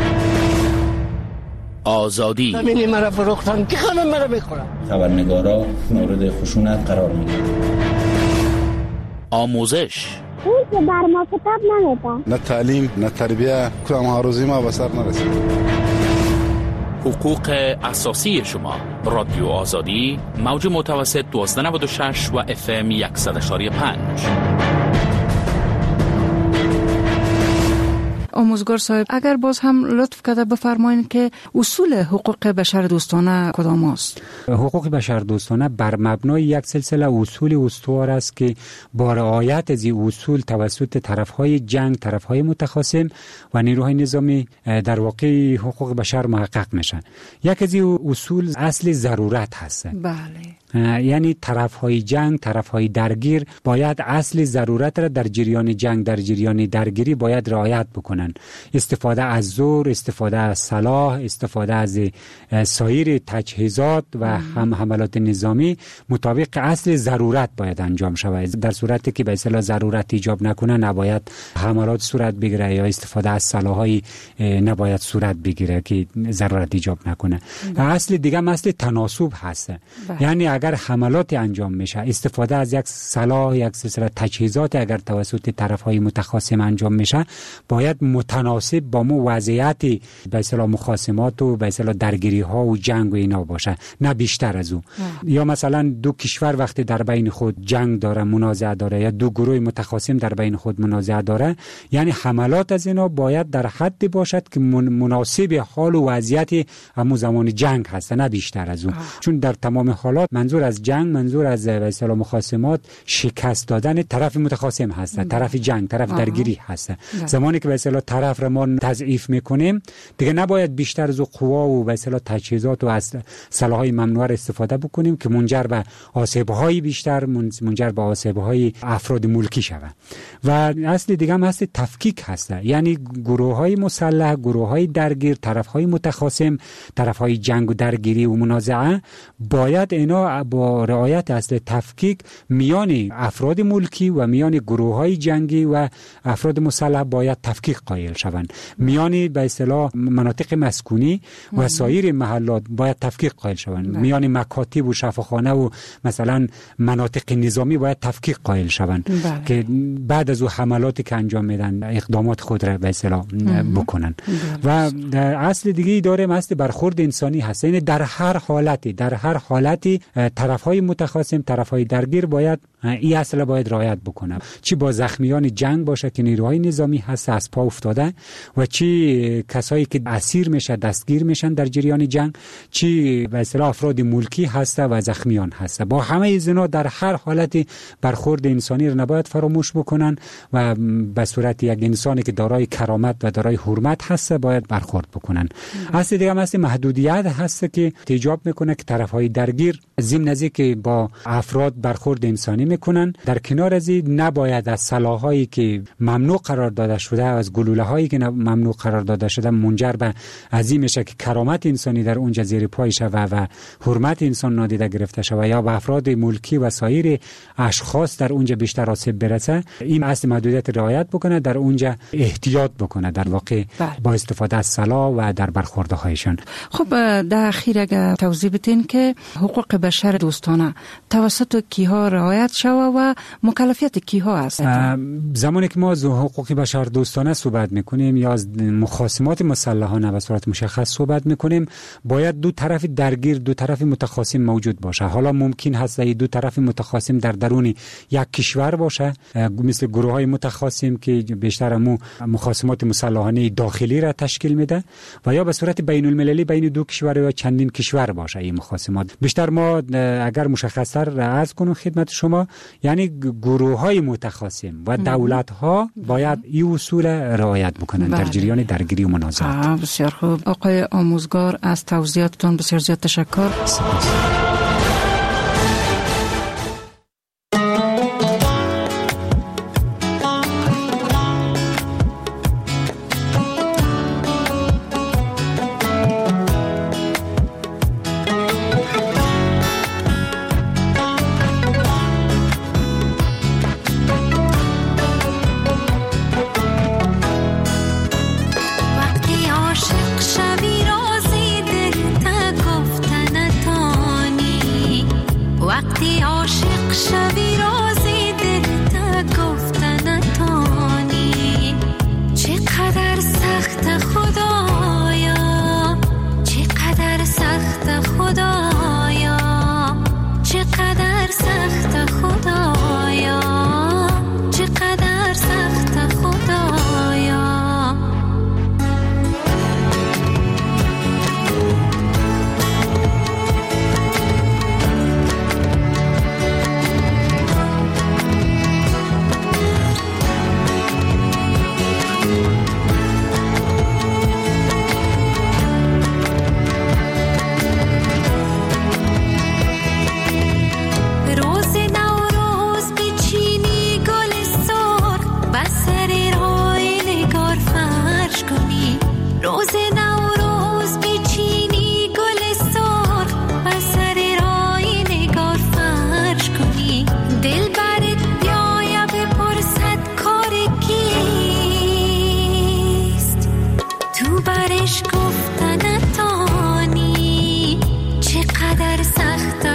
[SPEAKER 8] آزادی
[SPEAKER 12] همین مرا فروختن که خانم مرا بخورم.
[SPEAKER 13] خبرنگارا مورد خشونت قرار میگیرن.
[SPEAKER 8] آموزش
[SPEAKER 14] اون که بر ما کتاب نمیده،
[SPEAKER 10] نه تعلیم نه تربیه، کدام هاروزی ما به سر نرسید.
[SPEAKER 8] حقوق اساسی شما. رادیو آزادی، موج متوسط 1296 و FM 100.5.
[SPEAKER 22] آموزگار صاحب، اگر باز هم لطف کرده بفرمایید که اصول حقوق بشر دوستانه کدام است؟
[SPEAKER 9] حقوق بشر دوستانه بر مبنای یک سلسله اصول استوار است که با رعایت از این اصول توسط طرفهای جنگ، طرفهای متخاصم و نیروهای نظامی در واقع حقوق بشر محقق میشن. یک از این اصول اصل ضرورت هست.
[SPEAKER 22] بله.
[SPEAKER 9] یعنی طرفهای جنگ، طرفهای درگیر باید اصل ضرورت را در جریان جنگ، در جریان درگیری باید رعایت بکنن. استفاده از زور، استفاده از سلاح، استفاده از سایر تجهیزات و هم حملات نظامی مطابق اصل ضرورت باید انجام شود. در صورتی که به اصطلاح ضرورت ایجاب نکنه نباید حملات صورت بگیره یا استفاده از سلاح‌های نباید صورت بگیره که ضرورت ایجاب نکنه. اصل دیگه اصل تناسب هست. یعنی اگر حملات انجام میشه، استفاده از یک سلاح، یک سلسله تجهیزات اگر توسط طرف‌های متخاصم انجام میشه، باید متناسب با مو وضعیت به اصطلاح مخاصمات و به اصطلاح درگیری ها و جنگ و اینا باشه، نه بیشتر از او. یا مثلا دو کشور وقتی در بین خود جنگ داره، منازعه داره، یا دو گروه متخاصم در بین خود منازعه داره، یعنی حملات از اینا باید در حدی باشد که مناسب حال و وضعیت همون زمان جنگ هست، نه بیشتر از اون. چون در تمام حالات منظور از جنگ، منظور از به اصطلاح مخاصمات شکست دادن طرف متخاصم هست، طرف جنگ، طرف درگیری هست. زمانی که به اصطلاح طرف را ما تضعیف میکنیم دیگه نباید بیشتر از قوا و به اصطلاح تجهیزات و از سلاح‌های ممنوعه استفاده بکنیم که منجر به آسیب‌های بیشتر، منجر به آسیب‌های افراد ملکی شود. و اصل دیگه هم هست تفکیک هست، یعنی گروه‌های مسلح، گروه‌های درگیر، طرف‌های متخاصم، طرف‌های جنگ و درگیری و منازعه باید اینا با رعایت اصل تفکیک میان افراد ملکی و میان گروه‌های جنگی و افراد مسلح باید تفکیک قائل شوند. میان به اصطلاح مناطق مسکونی و سایر محلات باید تفکیک قائل شوند. میان مکاتب و شفاخانه و مثلا مناطق نظامی باید تفکیک قائل شوند که بعد از او حملاتی که انجام میدن اقدامات خود را به اصطلاح بکنن. و اصل دیگه داریم، اصل برخورد انسانی هست. یعنی در هر حالتی طرف‌های متخاصم، طرف‌های درگیر باید این اصل باید رعایت بکنه. چی با زخمیان جنگ باشه که نیروهای نظامی هست از پا افتاده، و چی کسایی که اسیر میشه، دستگیر میشن در جریان جنگ، چی به اصطلاح افراد ملکی هست و زخمیان هست. با همه اینا در هر حالتی برخورد انسانی رو نباید فراموش بکنن و به صورت یک انسانی که دارای کرامت و دارای حرمت هست باید برخورد بکنن. اصل دیگه هم هست محدودیت هست که ایجاب میکنه که طرف‌های درگیر ضمن از که با افراد برخورد انسانی میکنن، در کنار از این نباید از سلاح‌هایی که ممنوع قرار داده شده، از گلوله‌هایی که ممنوع قرار داده شده منجر به عظیم میشه که کرامت انسانی در اونجا زیر پای شود و حرمت انسان نادیده گرفته شود، یا به افراد ملکی و سایر اشخاص در اونجا بیشتر آسیب برسه. این اصل محدودیت رعایت بکنه، در اونجا احتیاط بکنه در واقع با استفاده از سلاح و در برخوردهایشان.
[SPEAKER 22] خب در اخیر اگر توضیح بدین که حقوق بشر دوستانه توسط کیها رعایت شوه و مکلفیت کیها است؟
[SPEAKER 9] زمانی که ما از حقوق بشر دوستانه صحبت میکنیم یا از مخاصمات مسلحانه به صورت مشخص صحبت میکنیم، باید دو طرف درگیر، دو طرف متخاصم موجود باشه. حالا ممکن هست دو طرف متخاصم در درون یک کشور باشه، مثل گروه‌های متخاصم که بیشتر مخاصمات مسلحانه داخلی را تشکیل میده، و یا به صورت بین المللی بین دو کشور یا چندین کشور باشه. این مخاصمات بیشتر ما اگر مشخص‌تر عرض کنم خدمت شما، یعنی گروه‌های متخاصم و دولت‌ها باید این اصول رعایت بکنن در جریان درگیری و منازعات.
[SPEAKER 22] بسیار خوب آقای آموزگار، از توضیحاتتون بسیار زیاد تشکر.
[SPEAKER 3] برش گفتن تانی چقدر سخت